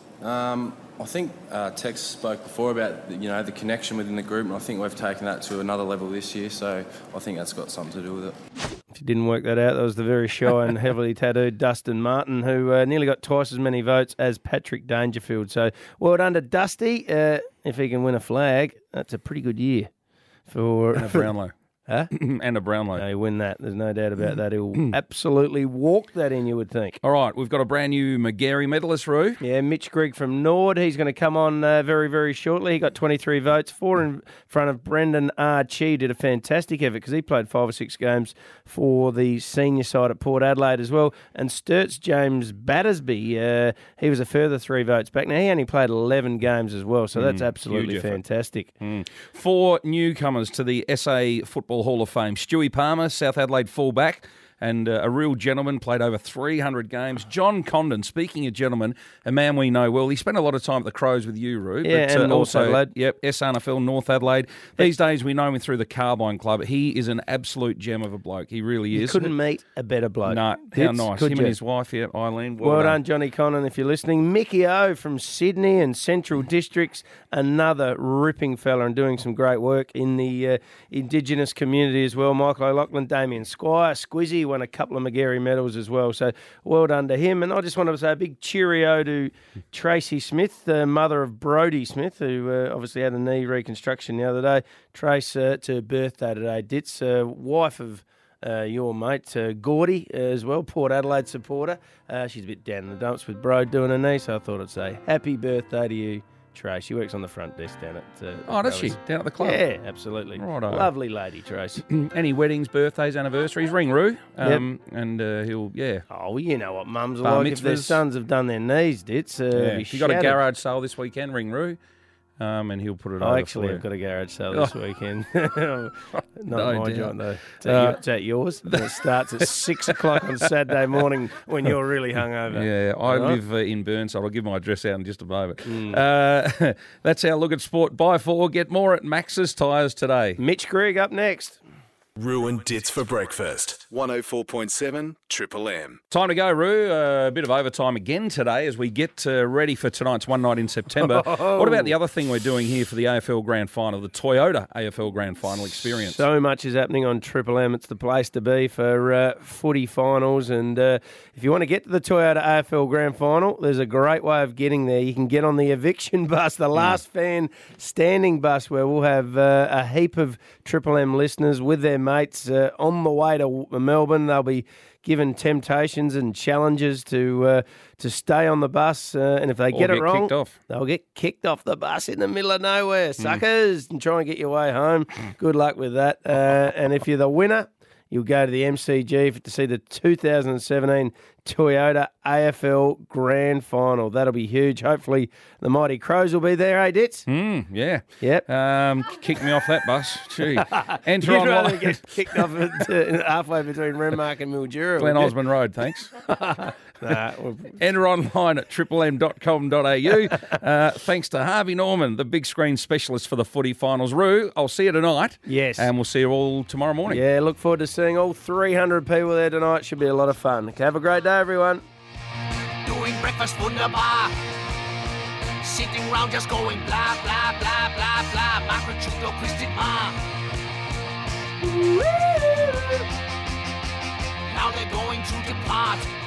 S20: Um, I think uh, Tex spoke before about you know the connection within the group, and I think we've taken that to another level this year, so I think that's got something to do with it.
S6: If you didn't work that out, that was the very shy and heavily tattooed Dustin Martin, who uh, nearly got twice as many votes as Patrick Dangerfield. So well done to Dusty. Uh, if he can win a flag, that's a pretty good year for
S10: And a Brownlow.
S6: Huh?
S10: And a Brownlow.
S6: No, he'll win that. There's no doubt about that. He'll absolutely walk that in, you would think.
S10: All right, we've got a brand new McGarry medalist, Roo.
S6: Yeah, Mitch Grigg from Nord. He's going to come on uh, very, very shortly. He got twenty-three votes, four in front of Brendan Archie. Did a fantastic effort because he played five or six games for the senior side at Port Adelaide as well. And Sturts James Battersby, uh, he was a further three votes back. Now, he only played eleven games as well, so that's
S10: Mm,
S6: absolutely
S10: huge effort.
S6: fantastic.
S10: Mm. Four newcomers to the S A Football Hall of Fame. Stewie Palmer, South Adelaide fullback, and uh, a real gentleman, played over three hundred games. John Condon, speaking of gentlemen, a man we know well. He spent a lot of time at the Crows with you, Roo.
S6: Yeah,
S10: but,
S6: and
S10: uh,
S6: North
S10: also,
S6: Adelaide.
S10: Yep, S N F L, North Adelaide. These days we know him through the Carbine Club. He is an absolute gem of a bloke. He really
S6: You
S10: is.
S6: couldn't meet a better bloke.
S10: No, how
S6: Ditz,
S10: nice.
S6: could
S10: Him
S6: you?
S10: and his wife, yeah, Eileen.
S6: Well, done, Johnny Connon, if you're listening. Mickey O from Sydney and Central Districts, another ripping fella and doing some great work in the uh, Indigenous community as well. Michael O'Loughlin, Damien Squire, Squizzy won a couple of McGarry medals as well. So well done to him. And I just wanted to say a big cheerio to Tracy Smith, the mother of Brodie Smith, who uh, obviously had a knee reconstruction the other day. Trace, uh, it's her birthday today. Ditz, uh, wife of Uh, your mate, uh, Gordy, uh, as well, Port Adelaide supporter. Uh, she's a bit down in the dumps with Bro doing her knee, so I thought I'd say happy birthday to you, Trace. She works on the front desk down at... Uh,
S10: Oh, does she?
S6: Rowers.
S10: Down at the club?
S6: Yeah, absolutely.
S10: Righto.
S6: Lovely lady, Trace.
S10: Any weddings, birthdays, anniversaries? Ring Roo. Um, And uh, he'll, yeah.
S6: Oh, well, you know what mums are
S10: Bar
S6: like if their
S10: mitzvahs.
S6: sons have done their knees, Ditz. Uh,
S10: Yeah.
S6: be
S10: If you got a
S6: shattered.
S10: garage sale this weekend, ring Roo, um, and he'll put it over
S6: I actually
S10: for
S6: have
S10: you.
S6: got a garage sale this
S10: Oh.
S6: weekend. Not
S10: No
S6: my
S10: doubt.
S6: joint, though. Is
S10: Uh,
S6: that, your- is that yours? And it starts at six o'clock on Saturday morning when you're really hungover.
S10: Yeah, I
S6: All right?
S10: live uh, in Burnside. I'll give my address out in just a moment.
S6: Mm.
S10: Uh, that's our look at sport. Buy four, get more at Max's Tyres today.
S6: Mitch Grigg up next.
S1: Ruin Dits for breakfast. one oh four point seven Triple M.
S10: Time to go, Roo. Uh, a bit of overtime again today as we get uh, ready for tonight's One Night in September.
S6: Oh.
S10: What about the other thing we're doing here for the A F L Grand Final, the Toyota A F L Grand Final experience?
S6: So much is happening on Triple M. It's the place to be for uh, footy finals. And uh, if you want to get to the Toyota A F L Grand Final, there's a great way of getting there. You can get on the eviction bus, the last fan standing bus, where we'll have uh, a heap of Triple M listeners with their mates uh, on the way to Melbourne. They'll be given temptations and challenges to uh, to stay on the bus, uh, and if they
S10: Or
S6: get it
S10: get
S6: wrong,
S10: kicked off.
S6: they'll get kicked off the bus in the middle of nowhere, suckers, and try and get your way home. Good luck with that. Uh, and if you're the winner, you'll go to the M C G to see the two thousand seventeen Toyota A F L Grand Final. That'll be huge. Hopefully, the Mighty Crows will be there, eh, Ditz?
S10: Mm, yeah.
S6: Yep.
S10: Um, kick me off that bus. Gee. Enter
S6: You'd rather
S10: online.
S6: get kicked off at, uh, halfway between Renmark and Mildura.
S10: Glen
S6: wouldn't you?
S10: Osmond Road, thanks.
S6: Nah, well,
S10: Enter online at triple m dot com dot a u. Uh, thanks to Harvey Norman, the big screen specialist for the footy finals. Roo, I'll see you tonight.
S6: Yes.
S10: And we'll see you all tomorrow morning.
S6: yeah, look forward to seeing all three hundred people there tonight. Should be a lot of fun. Have a great day, everyone.
S21: Doing breakfast wunderbar.
S4: sitting round just going blah, blah, blah, blah, blah. Microchudo, Christian Ma. Now they're going to depart.